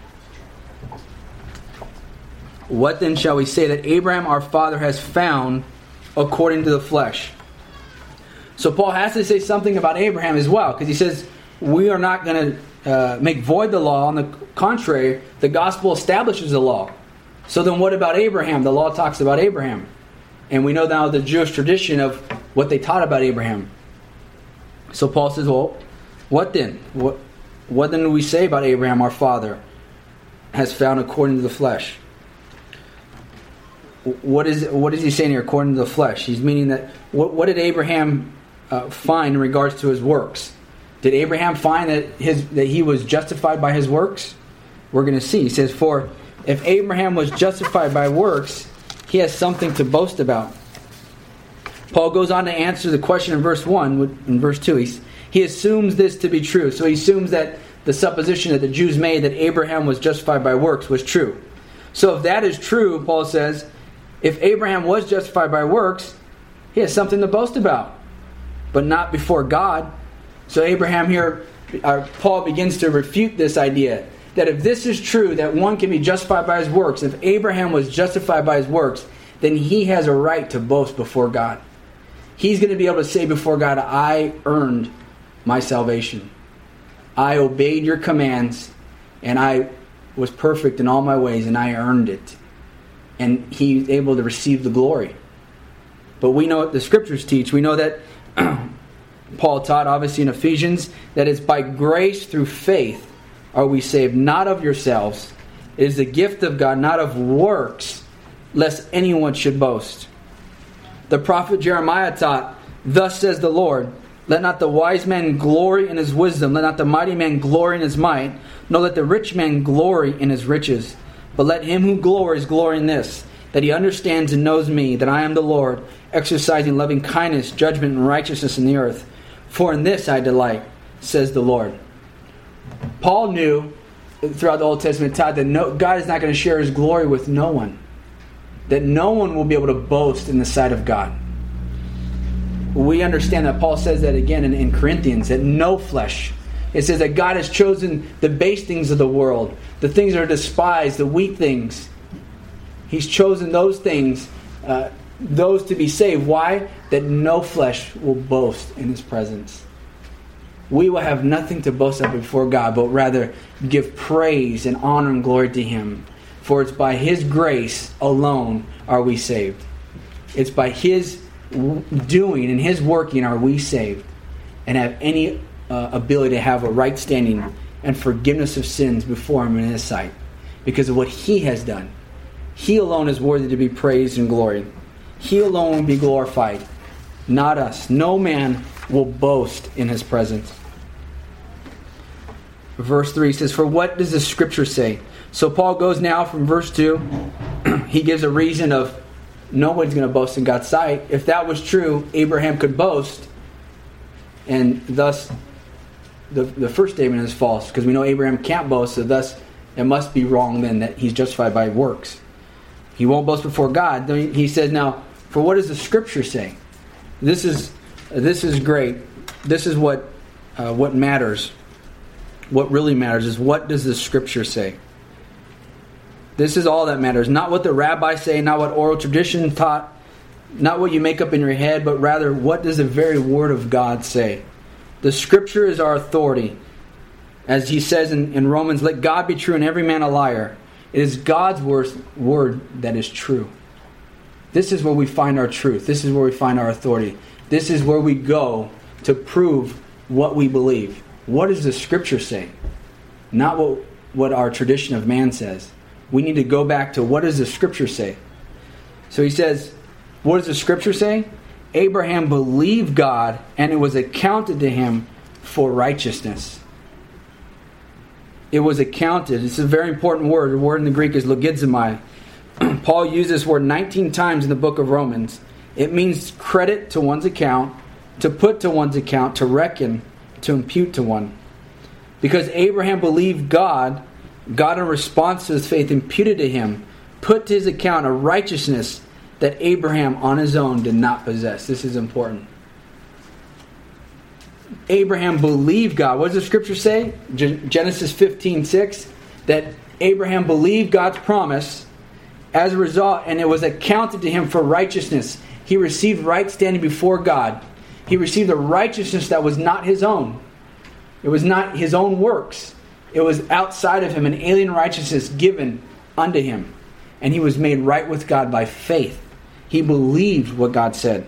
What then shall we say that Abraham our father has found according to the flesh? So Paul has to say something about Abraham as well, because he says we are not going to make void the law. On the contrary, the gospel establishes the law. So then what about Abraham? The law talks about Abraham. And we know now the Jewish tradition of what they taught about Abraham. So Paul says, well, what then? What then do we say about Abraham our father has found according to the flesh? What is he saying here, according to the flesh? He's meaning that, what did Abraham find in regards to his works? Did Abraham find that he was justified by his works? We're going to see. He says, for if Abraham was justified by works, he has something to boast about. Paul goes on to answer the question in verse 1. In verse 2, he assumes this to be true. So he assumes that the supposition that the Jews made that Abraham was justified by works was true. So if that is true, Paul says, if Abraham was justified by works, he has something to boast about, but not before God. So Abraham here, Paul begins to refute this idea that if this is true, that one can be justified by his works, if Abraham was justified by his works, then he has a right to boast before God. He's going to be able to say before God, I earned my salvation. I obeyed your commands, and I was perfect in all my ways, and I earned it. And he's able to receive the glory. But we know what the Scriptures teach. We know that Paul taught, obviously in Ephesians, that it's by grace through faith are we saved, not of yourselves. It is the gift of God, not of works, lest anyone should boast. The prophet Jeremiah taught, thus says the Lord, let not the wise man glory in his wisdom, let not the mighty man glory in his might, nor let the rich man glory in his riches. But let him who glories glory in this, that he understands and knows me, that I am the Lord, exercising loving kindness, judgment, and righteousness in the earth. For in this I delight, says the Lord. Paul knew, throughout the Old Testament, taught that God is not going to share his glory with no one. That no one will be able to boast in the sight of God. We understand that Paul says that again in Corinthians, that no flesh. It says that God has chosen the base things of the world, the things that are despised, the weak things. He's chosen those things, those to be saved. Why? That no flesh will boast in His presence. We will have nothing to boast of before God, but rather give praise and honor and glory to Him. For it's by His grace alone are we saved. It's by His doing and His working are we saved and have any ability to have a right standing and forgiveness of sins before Him in His sight. Because of what He has done. He alone is worthy to be praised and gloried. He alone will be glorified, not us. No man will boast in His presence. Verse 3 says, for what does the Scripture say? So Paul goes now from verse 2. He gives a reason of nobody's going to boast in God's sight. If that was true, Abraham could boast. And thus, the first statement is false. Because we know Abraham can't boast. So thus, it must be wrong then that he's justified by works. He won't boast before God. Then he says, now, for what does the Scripture say? This is great. This is what matters. What really matters is what does the Scripture say? This is all that matters. Not what the rabbis say, not what oral tradition taught, not what you make up in your head, but rather what does the very Word of God say? The Scripture is our authority. As he says in Romans, let God be true and every man a liar. It is God's word that is true. This is where we find our truth. This is where we find our authority. This is where we go to prove what we believe. What does the Scripture say? Not what our tradition of man says. We need to go back to what does the Scripture say? So he says, what does the Scripture say? Abraham believed God and it was accounted to him for righteousness. It was accounted. It's a very important word. The word in the Greek is logizomai. Paul used this word 19 times in the book of Romans. It means credit to one's account, to put to one's account, to reckon, to impute to one. Because Abraham believed God, God in response to his faith imputed to him, put to his account a righteousness that Abraham on his own did not possess. This is important. Abraham believed God. What does the scripture say? Genesis 15:6, that Abraham believed God's promise. As a result, and it was accounted to him for righteousness. He received right standing before God. He received a righteousness that was not his own. It was not his own works. It was outside of him, an alien righteousness given unto him. And he was made right with God by faith. He believed what God said.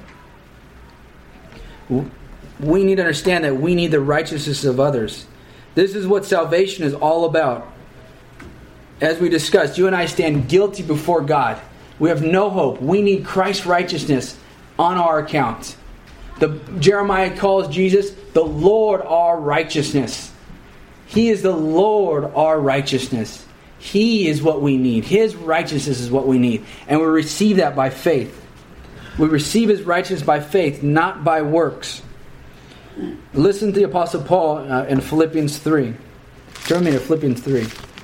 We need to understand that we need the righteousness of others. This is what salvation is all about. As we discussed, you and I stand guilty before God. We have no hope. We need Christ's righteousness on our account. Jeremiah calls Jesus the Lord our righteousness. He is the Lord our righteousness. He is what we need. His righteousness is what we need. And we receive that by faith. We receive His righteousness by faith, not by works. Listen to the Apostle Paul in Philippians 3. Turn me to Philippians 3.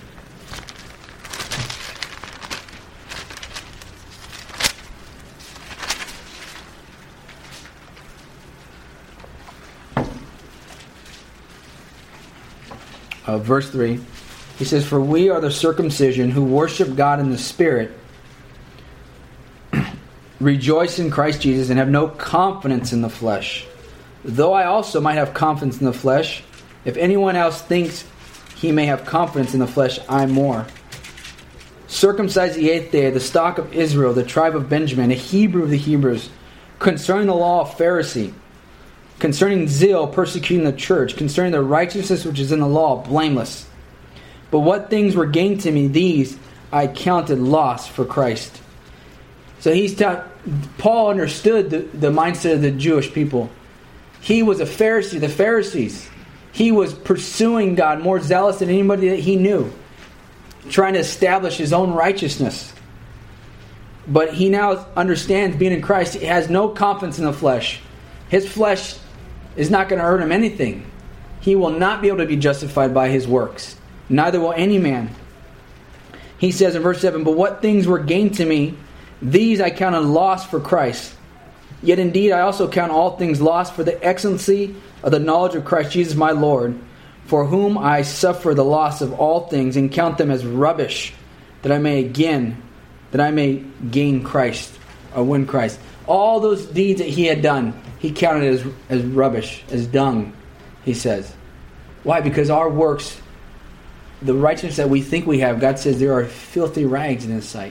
Verse 3, he says, "For we are the circumcision who worship God in the Spirit, rejoice in Christ Jesus, and have no confidence in the flesh. Though I also might have confidence in the flesh, if anyone else thinks he may have confidence in the flesh, I more. Circumcised the 8th day, the stock of Israel, the tribe of Benjamin, a Hebrew of the Hebrews, concerning the law of Pharisee, concerning zeal, persecuting the church, concerning the righteousness which is in the law, blameless. But what things were gained to me, these I counted loss for Christ." So Paul understood the mindset of the Jewish people. He was a Pharisee, the Pharisees. He was pursuing God more zealous than anybody that he knew, trying to establish his own righteousness. But he now understands, being in Christ, he has no confidence in the flesh. His flesh is not going to earn him anything. He will not be able to be justified by his works. Neither will any man. He says in verse 7, "But what things were gained to me, these I counted loss for Christ. Yet indeed I also count all things lost for the excellency of the knowledge of Christ Jesus my Lord, for whom I suffer the loss of all things, and count them as rubbish, that I may gain Christ," or win Christ. All those deeds that he had done, he counted as rubbish, as dung, he says. Why? Because our works, the righteousness that we think we have, God says there are filthy rags in His sight.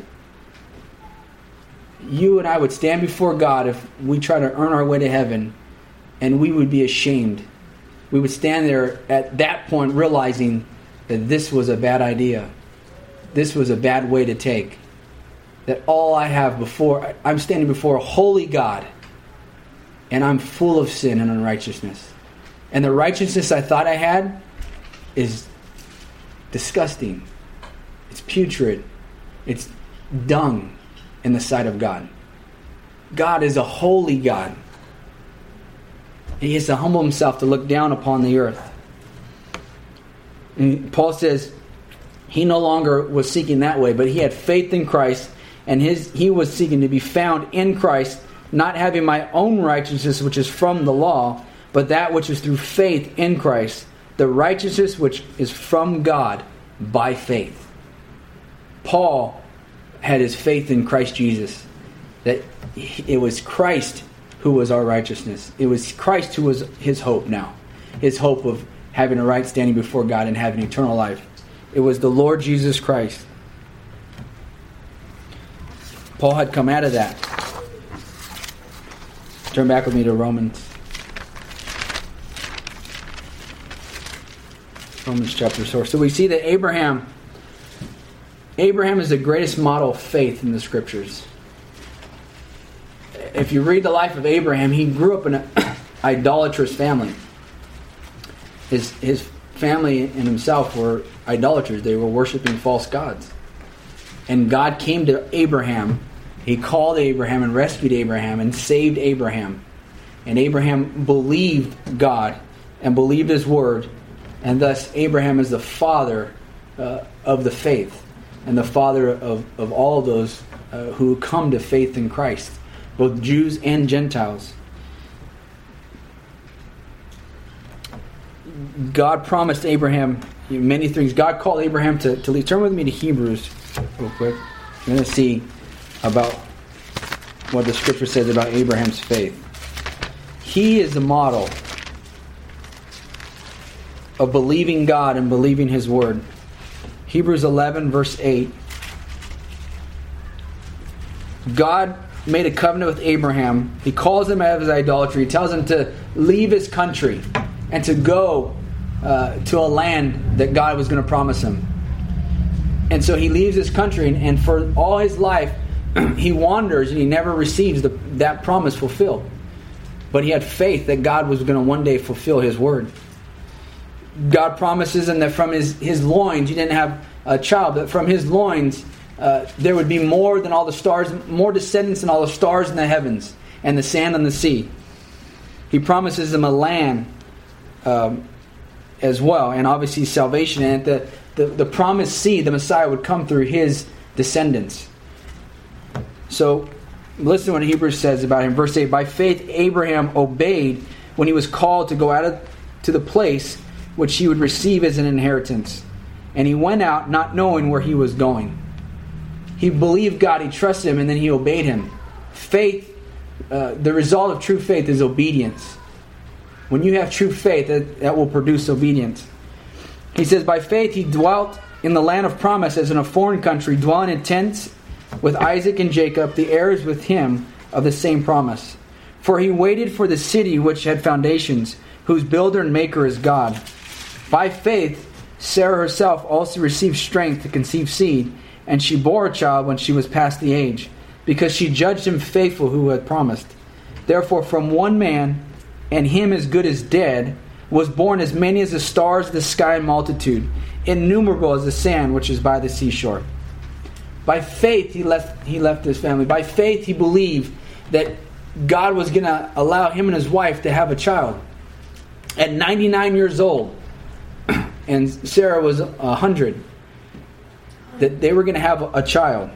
You and I would stand before God if we try to earn our way to heaven, and we would be ashamed. We would stand there at that point realizing that this was a bad idea. This was a bad way to take. That all I have I'm standing before a holy God, and I'm full of sin and unrighteousness. And the righteousness I thought I had is disgusting. It's putrid. It's dung in the sight of God. God is a holy God. He has to humble Himself to look down upon the earth. And Paul says he no longer was seeking that way, but he had faith in Christ. And he was seeking to be found in Christ, not having my own righteousness, which is from the law, but that which is through faith in Christ, the righteousness which is from God by faith. Paul had his faith in Christ Jesus, that it was Christ who was our righteousness. It was Christ who was his hope now, his hope of having a right standing before God and having eternal life. It was the Lord Jesus Christ. Paul had come out of that. Turn back with me to Romans chapter 4. So we see that Abraham is the greatest model of faith in the Scriptures. If you read the life of Abraham, he grew up in an idolatrous family. His family and himself were idolaters. They were worshiping false gods. And God came to Abraham. He called Abraham and rescued Abraham and saved Abraham. And Abraham believed God and believed His word. And thus Abraham is the father of the faith and the father of all of those who come to faith in Christ, both Jews and Gentiles. God promised Abraham many things. God called Abraham to leave. Turn with me to Hebrews real quick. You're going to see about what the Scripture says about Abraham's faith. He is the model of believing God and believing His Word. Hebrews 11, verse 8. God made a covenant with Abraham. He calls him out of his idolatry. He tells him to leave his country and to go to a land that God was going to promise him. And so he leaves his country, and for all his life, he wanders and he never receives that promise fulfilled. But he had faith that God was going to one day fulfill His word. God promises him that from his loins, he didn't have a child, but from his loins, there would be more than all the stars, more descendants than all the stars in the heavens and the sand on the sea. He promises him a land as well, and obviously salvation. And the promised seed, the Messiah, would come through his descendants. So, listen to what Hebrews says about him. Verse 8, by faith Abraham obeyed when he was called to go out to the place which he would receive as an inheritance. And he went out not knowing where he was going. He believed God, he trusted Him, and then he obeyed Him. Faith, the result of true faith is obedience. When you have true faith, that will produce obedience. He says, by faith he dwelt in the land of promise as in a foreign country, dwelling in tents with Isaac and Jacob, the heirs with him of the same promise. For he waited for the city which had foundations, whose builder and maker is God. By faith Sarah herself also received strength to conceive seed, and she bore a child when she was past the age, because she judged him faithful who had promised. Therefore from one man, and him as good as dead, was born as many as the stars of the sky in multitude, innumerable as the sand which is by the seashore. By faith he left his family. By faith he believed that God was going to allow him and his wife to have a child. At 99 years old, and Sarah was 100, that they were going to have a child.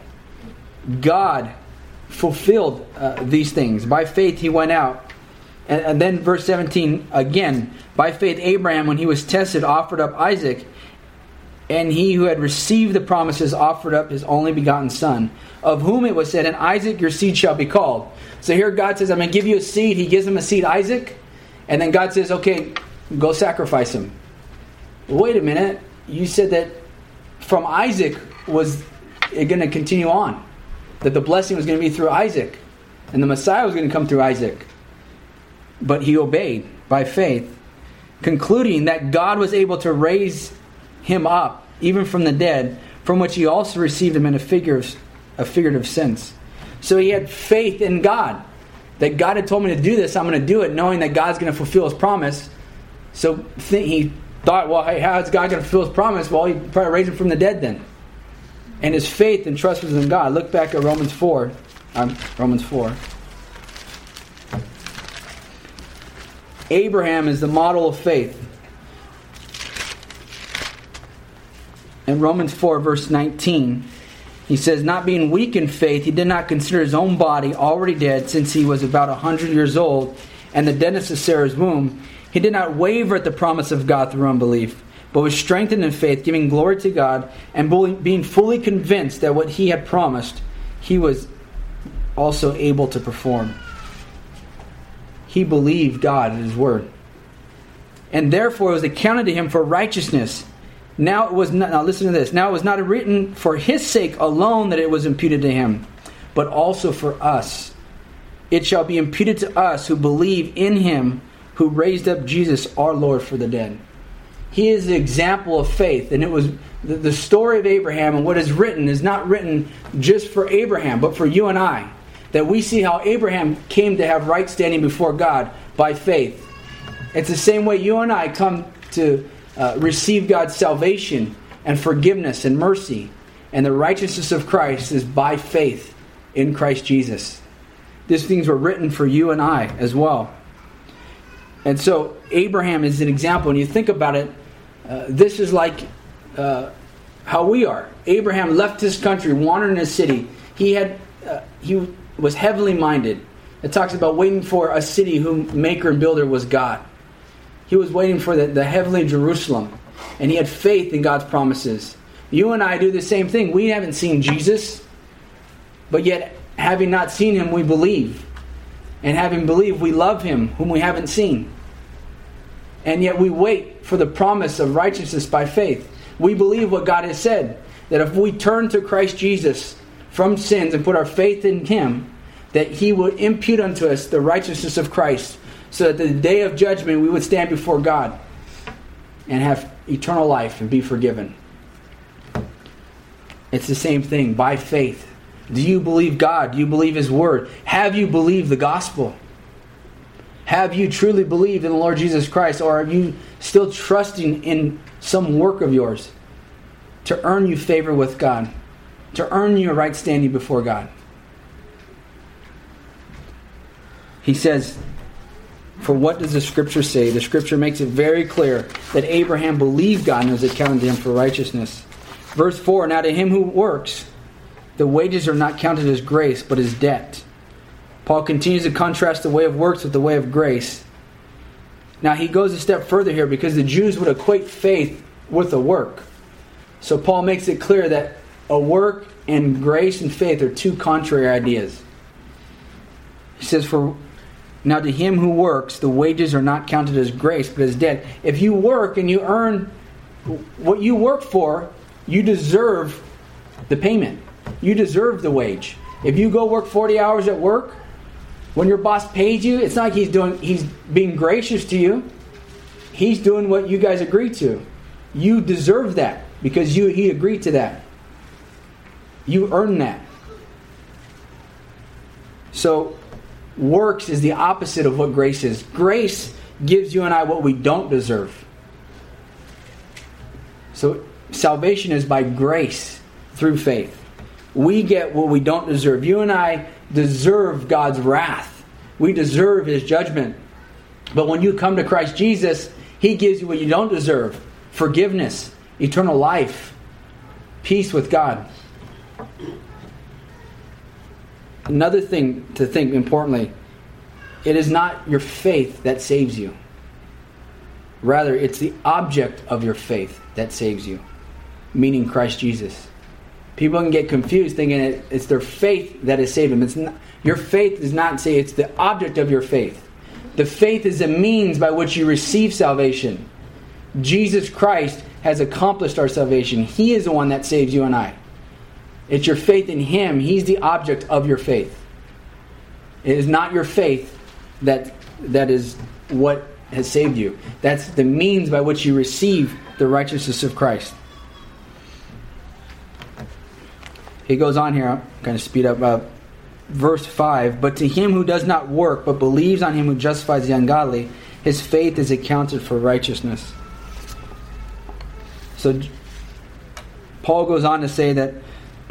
God fulfilled these things. By faith he went out. And then verse 17 again. By faith Abraham, when he was tested, offered up Isaac. And he who had received the promises offered up his only begotten son, of whom it was said, in Isaac your seed shall be called. So here God says, I'm going to give you a seed. He gives him a seed, Isaac. And then God says, okay, go sacrifice him. Wait a minute. You said that from Isaac was it going to continue on. That the blessing was going to be through Isaac. And the Messiah was going to come through Isaac. But he obeyed by faith, concluding that God was able to raise him up, even from the dead, from which he also received him in a figurative sense. So he had faith in God. That God had told me to do this, I'm going to do it, knowing that God's going to fulfill His promise. So he thought, well, hey, how is God going to fulfill His promise? Well, He'd probably raise him from the dead then. And his faith and trust was in God. Look back at Romans 4. Abraham is the model of faith. In Romans 4, verse 19, he says, not being weak in faith, he did not consider his own body already dead, since he was about 100 years old, and the deadness of Sarah's womb. He did not waver at the promise of God through unbelief, but was strengthened in faith, giving glory to God, and being fully convinced that what he had promised, he was also able to perform. He believed God and His word. And therefore it was accounted to him for righteousness. Now listen to this. Now it was not written for his sake alone that it was imputed to him, but also for us. It shall be imputed to us who believe in Him who raised up Jesus our Lord from the dead. He is the example of faith. And it was the story of Abraham, and what is written is not written just for Abraham, but for you and I. That we see how Abraham came to have right standing before God by faith. It's the same way you and I come to receive God's salvation and forgiveness and mercy. And the righteousness of Christ is by faith in Christ Jesus. These things were written for you and I as well. And so Abraham is an example. When you think about it, this is like how we are. Abraham left his country, wandered in a city. He was heavenly minded. It talks about waiting for a city whose maker and builder was God. He was waiting for the heavenly Jerusalem. And he had faith in God's promises. You and I do the same thing. We haven't seen Jesus. But yet, having not seen him, we believe. And having believed, we love him, whom we haven't seen. And yet we wait for the promise of righteousness by faith. We believe what God has said. That if we turn to Christ Jesus from sins and put our faith in him, that he will impute unto us the righteousness of Christ, so that the day of judgment we would stand before God and have eternal life and be forgiven. It's the same thing, by faith. Do you believe God? Do you believe his word? Have you believed the gospel? Have you truly believed in the Lord Jesus Christ? Or are you still trusting in some work of yours to earn you favor with God, to earn you a right standing before God? He says, for what does the Scripture say? The Scripture makes it very clear that Abraham believed God and was accounted to him for righteousness. Verse 4, now to him who works, the wages are not counted as grace, but as debt. Paul continues to contrast the way of works with the way of grace. Now he goes a step further here because the Jews would equate faith with a work. So Paul makes it clear that a work and grace and faith are two contrary ideas. He says, for now to him who works, the wages are not counted as grace, but as debt. If you work and you earn what you work for, you deserve the payment. You deserve the wage. If you go work 40 hours at work, when your boss pays you, it's not like he's being gracious to you. He's doing what you guys agreed to. You deserve that because he agreed to that. You earn that. So works is the opposite of what grace is. Grace gives you and I what we don't deserve. So salvation is by grace through faith. We get what we don't deserve. You and I deserve God's wrath. We deserve his judgment. But when you come to Christ Jesus, he gives you what you don't deserve. Forgiveness, eternal life, peace with God. Another thing to think importantly, it is not your faith that saves you. Rather, it's the object of your faith that saves you, meaning Christ Jesus. People can get confused thinking it's their faith that has saved them. It's not, your faith does not say it's the object of your faith. The faith is the means by which you receive salvation. Jesus Christ has accomplished our salvation. He is the one that saves you and I. It's your faith in him. He's the object of your faith. It is not your faith that is what has saved you. That's the means by which you receive the righteousness of Christ. He goes on here, I'm going to speed up. Verse 5, but to him who does not work, but believes on him who justifies the ungodly, his faith is accounted for righteousness. So Paul goes on to say that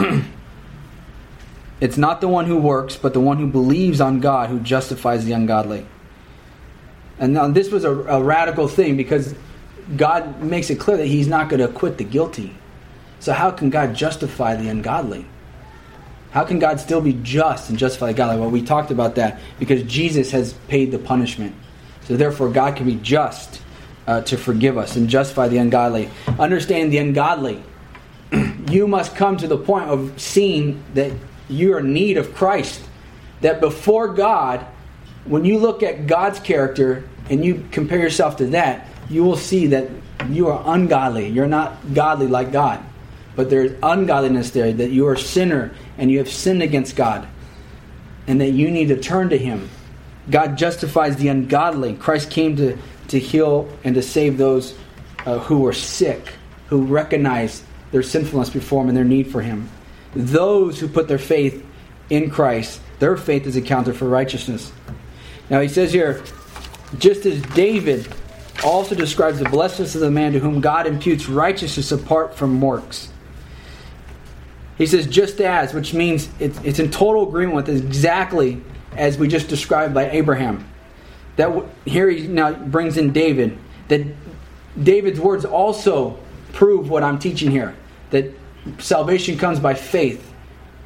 it's not the one who works, but the one who believes on God who justifies the ungodly. And now this was a radical thing because God makes it clear that he's not going to acquit the guilty. So how can God justify the ungodly? How can God still be just and justify the godly? Well, we talked about that because Jesus has paid the punishment. So therefore God can be just to forgive us and justify the ungodly. Understand the ungodly. You must come to the point of seeing that you are in need of Christ. That before God, when you look at God's character and you compare yourself to that, you will see that you are ungodly. You're not godly like God. But there's ungodliness there, that you are a sinner and you have sinned against God. And that you need to turn to him. God justifies the ungodly. Christ came to heal and to save those who were sick, who recognize their sinfulness before him and their need for him. Those who put their faith in Christ, their faith is accounted for righteousness. Now he says here, just as David also describes the blessedness of the man to whom God imputes righteousness apart from works. He says just as, which means it's in total agreement with exactly as we just described by Abraham. That here he now brings in David. That David's words also prove what I'm teaching here. That salvation comes by faith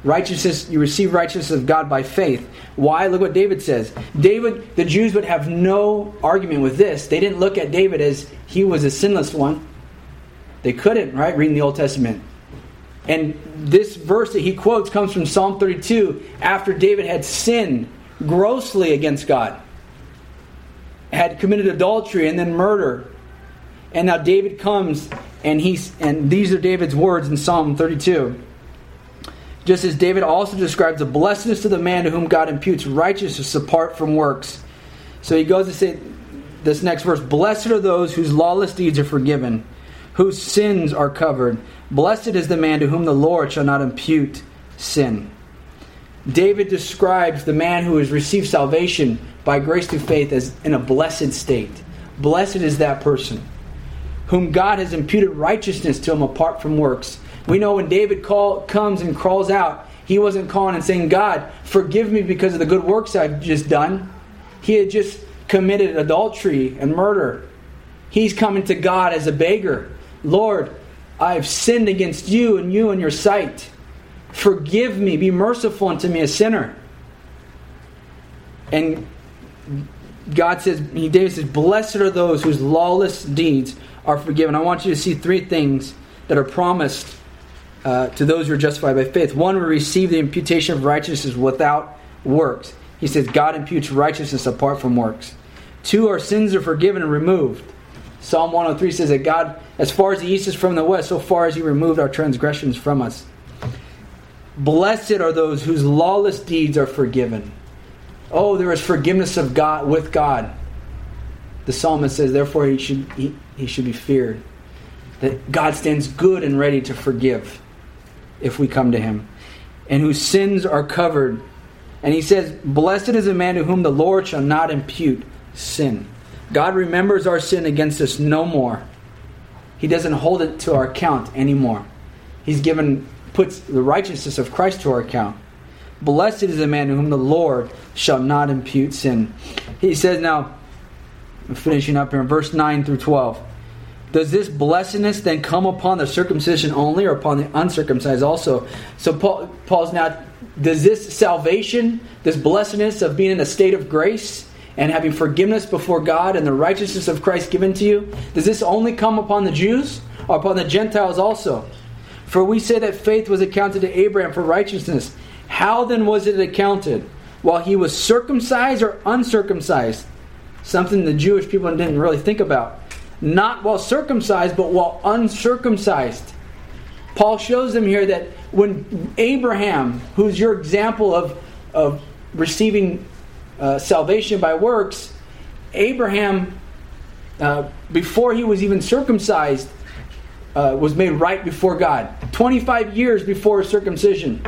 Righteousness, you receive righteousness of God by faith. Why? Look what David says. The Jews would have no argument with this. They didn't look at David as he was a sinless one. They couldn't, right? Reading the Old Testament. And this verse that he quotes comes from Psalm 32 after David had sinned grossly against God. Had committed adultery and then murder. And now David comes and these are David's words in Psalm 32. Just as David also describes the blessedness to the man to whom God imputes righteousness apart from works. So he goes to say this next verse, blessed are those whose lawless deeds are forgiven, whose sins are covered. Blessed is the man to whom the Lord shall not impute sin. David describes the man who has received salvation by grace through faith as in a blessed state. Blessed is that person whom God has imputed righteousness to him apart from works. We know when David comes and crawls out, he wasn't calling and saying, God, forgive me because of the good works I've just done. He had just committed adultery and murder. He's coming to God as a beggar. Lord, I've sinned against you and your sight. Forgive me. Be merciful unto me, a sinner. And David says, blessed are those whose lawless deeds are forgiven. I want you to see three things that are promised to those who are justified by faith. One, will receive the imputation of righteousness without works. He says God imputes righteousness apart from works. Two, our sins are forgiven and removed. Psalm 103 says that God, as far as the east is from the west, so far as He removed our transgressions from us. Blessed are those whose lawless deeds are forgiven. Oh, there is forgiveness of God with God. The psalmist says, therefore he should be feared. That God stands good and ready to forgive if we come to Him. And whose sins are covered. And he says, blessed is a man to whom the Lord shall not impute sin. God remembers our sin against us no more. He doesn't hold it to our account anymore. He's puts the righteousness of Christ to our account. Blessed is the man to whom the Lord shall not impute sin. He says now, finishing up here in verse 9 through 12. Does this blessedness then come upon the circumcision only or upon the uncircumcised also? So Paul's now, does this salvation, this blessedness of being in a state of grace and having forgiveness before God and the righteousness of Christ given to you, does this only come upon the Jews or upon the Gentiles also? For we say that faith was accounted to Abraham for righteousness. How then was it accounted? While he was circumcised or uncircumcised? Something the Jewish people didn't really think about. Not while circumcised, but while uncircumcised. Paul shows them here that when Abraham, who's your example of receiving salvation by works, Abraham, before he was even circumcised, was made right before God. 25 years before circumcision.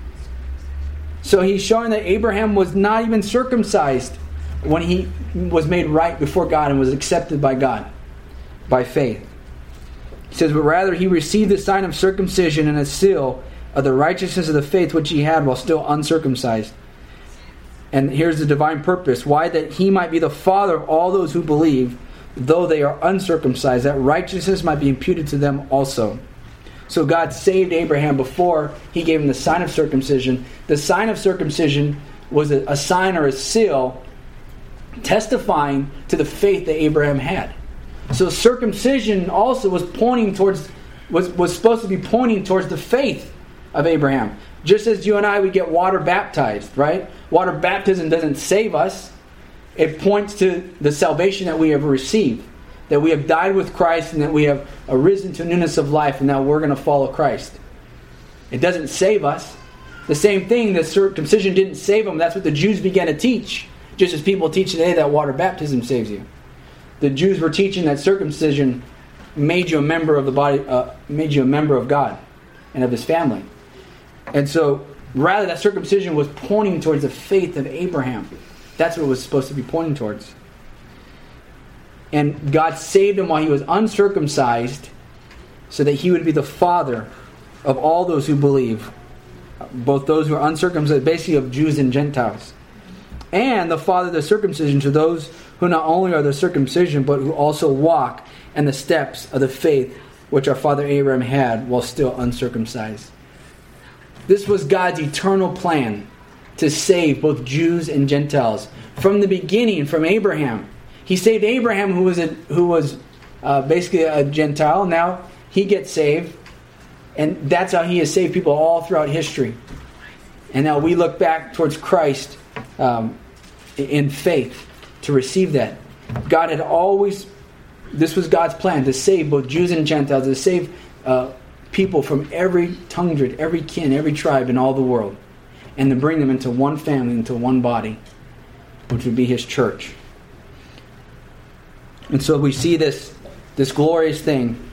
So he's showing that Abraham was not even circumcised when he was made right before God and was accepted by God by faith. He says, but rather he received the sign of circumcision and a seal of the righteousness of the faith which he had while still uncircumcised. And here's the divine purpose. Why? That he might be the father of all those who believe, though they are uncircumcised, that righteousness might be imputed to them also. So God saved Abraham before He gave him the sign of circumcision. The sign of circumcision was a sign or a seal testifying to the faith that Abraham had. So circumcision also was supposed to be pointing towards the faith of Abraham. Just as you and I, we get water baptized, right? Water baptism doesn't save us. It points to the salvation that we have received. That we have died with Christ and that we have arisen to newness of life and now we're going to follow Christ. It doesn't save us. The same thing, the circumcision didn't save them. That's what the Jews began to teach. Just as people teach today that water baptism saves you. The Jews were teaching that circumcision made you a member of the body, made you a member of God and of His family. And so, rather, that circumcision was pointing towards the faith of Abraham. That's what it was supposed to be pointing towards. And God saved him while he was uncircumcised so that he would be the father of all those who believe. Both those who are uncircumcised, basically of Jews and Gentiles. And the father of the circumcision to those who not only are the circumcision, but who also walk in the steps of the faith which our father Abraham had while still uncircumcised. This was God's eternal plan to save both Jews and Gentiles. From the beginning, from Abraham. He saved Abraham, who was basically a Gentile. Now he gets saved. And that's how he has saved people all throughout history. And now we look back towards Christ in faith to receive that. God had always, this was God's plan, to save both Jews and Gentiles, to save people from every kindred, every kin, every tribe in all the world, and to bring them into one family, into one body, which would be His church. And so we see this glorious thing,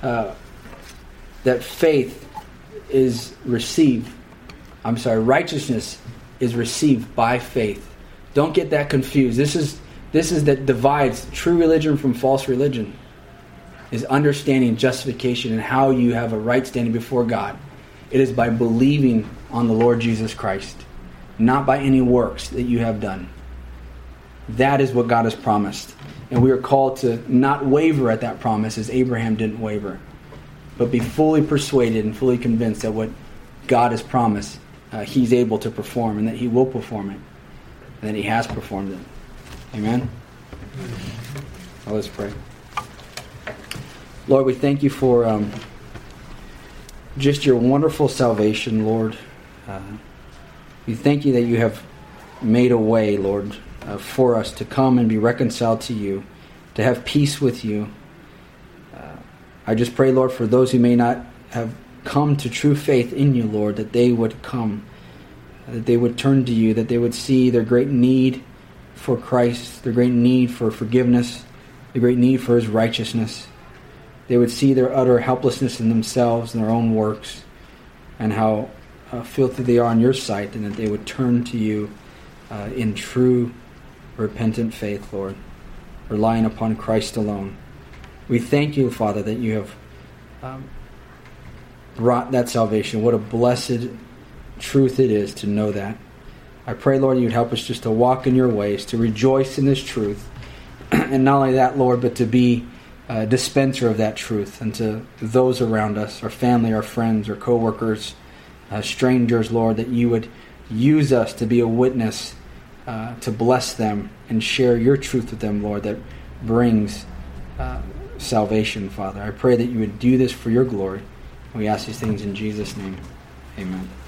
that faith is received. Righteousness is received by faith. Don't get that confused. This is that divides true religion from false religion. Is understanding justification and how you have a right standing before God. It is by believing on the Lord Jesus Christ, not by any works that you have done. That is what God has promised. And we are called to not waver at that promise as Abraham didn't waver, but be fully persuaded and fully convinced that what God has promised, He's able to perform, and that He will perform it, and that He has performed it. Amen? Well, let's pray. Lord, we thank You for just Your wonderful salvation, Lord. We thank You that You have made a way, Lord, for us to come and be reconciled to You, to have peace with You. I just pray, Lord, for those who may not have come to true faith in You, Lord, that they would come, that they would turn to You, that they would see their great need for Christ, their great need for forgiveness, the great need for His righteousness. They would see their utter helplessness in themselves and their own works, and how filthy they are in Your sight, and that they would turn to You in true repentant faith, Lord, relying upon Christ alone. We thank You, Father, that You have brought that salvation. What a blessed truth it is to know that. I pray, Lord, You'd help us just to walk in Your ways, to rejoice in this truth. And not only that, Lord, but to be a dispenser of that truth and to those around us, our family, our friends, our co-workers, strangers, Lord, that You would use us to be a witness, to bless them and share Your truth with them, Lord, that brings salvation, Father. I pray that You would do this for Your glory. We ask these things in Jesus' name. Amen.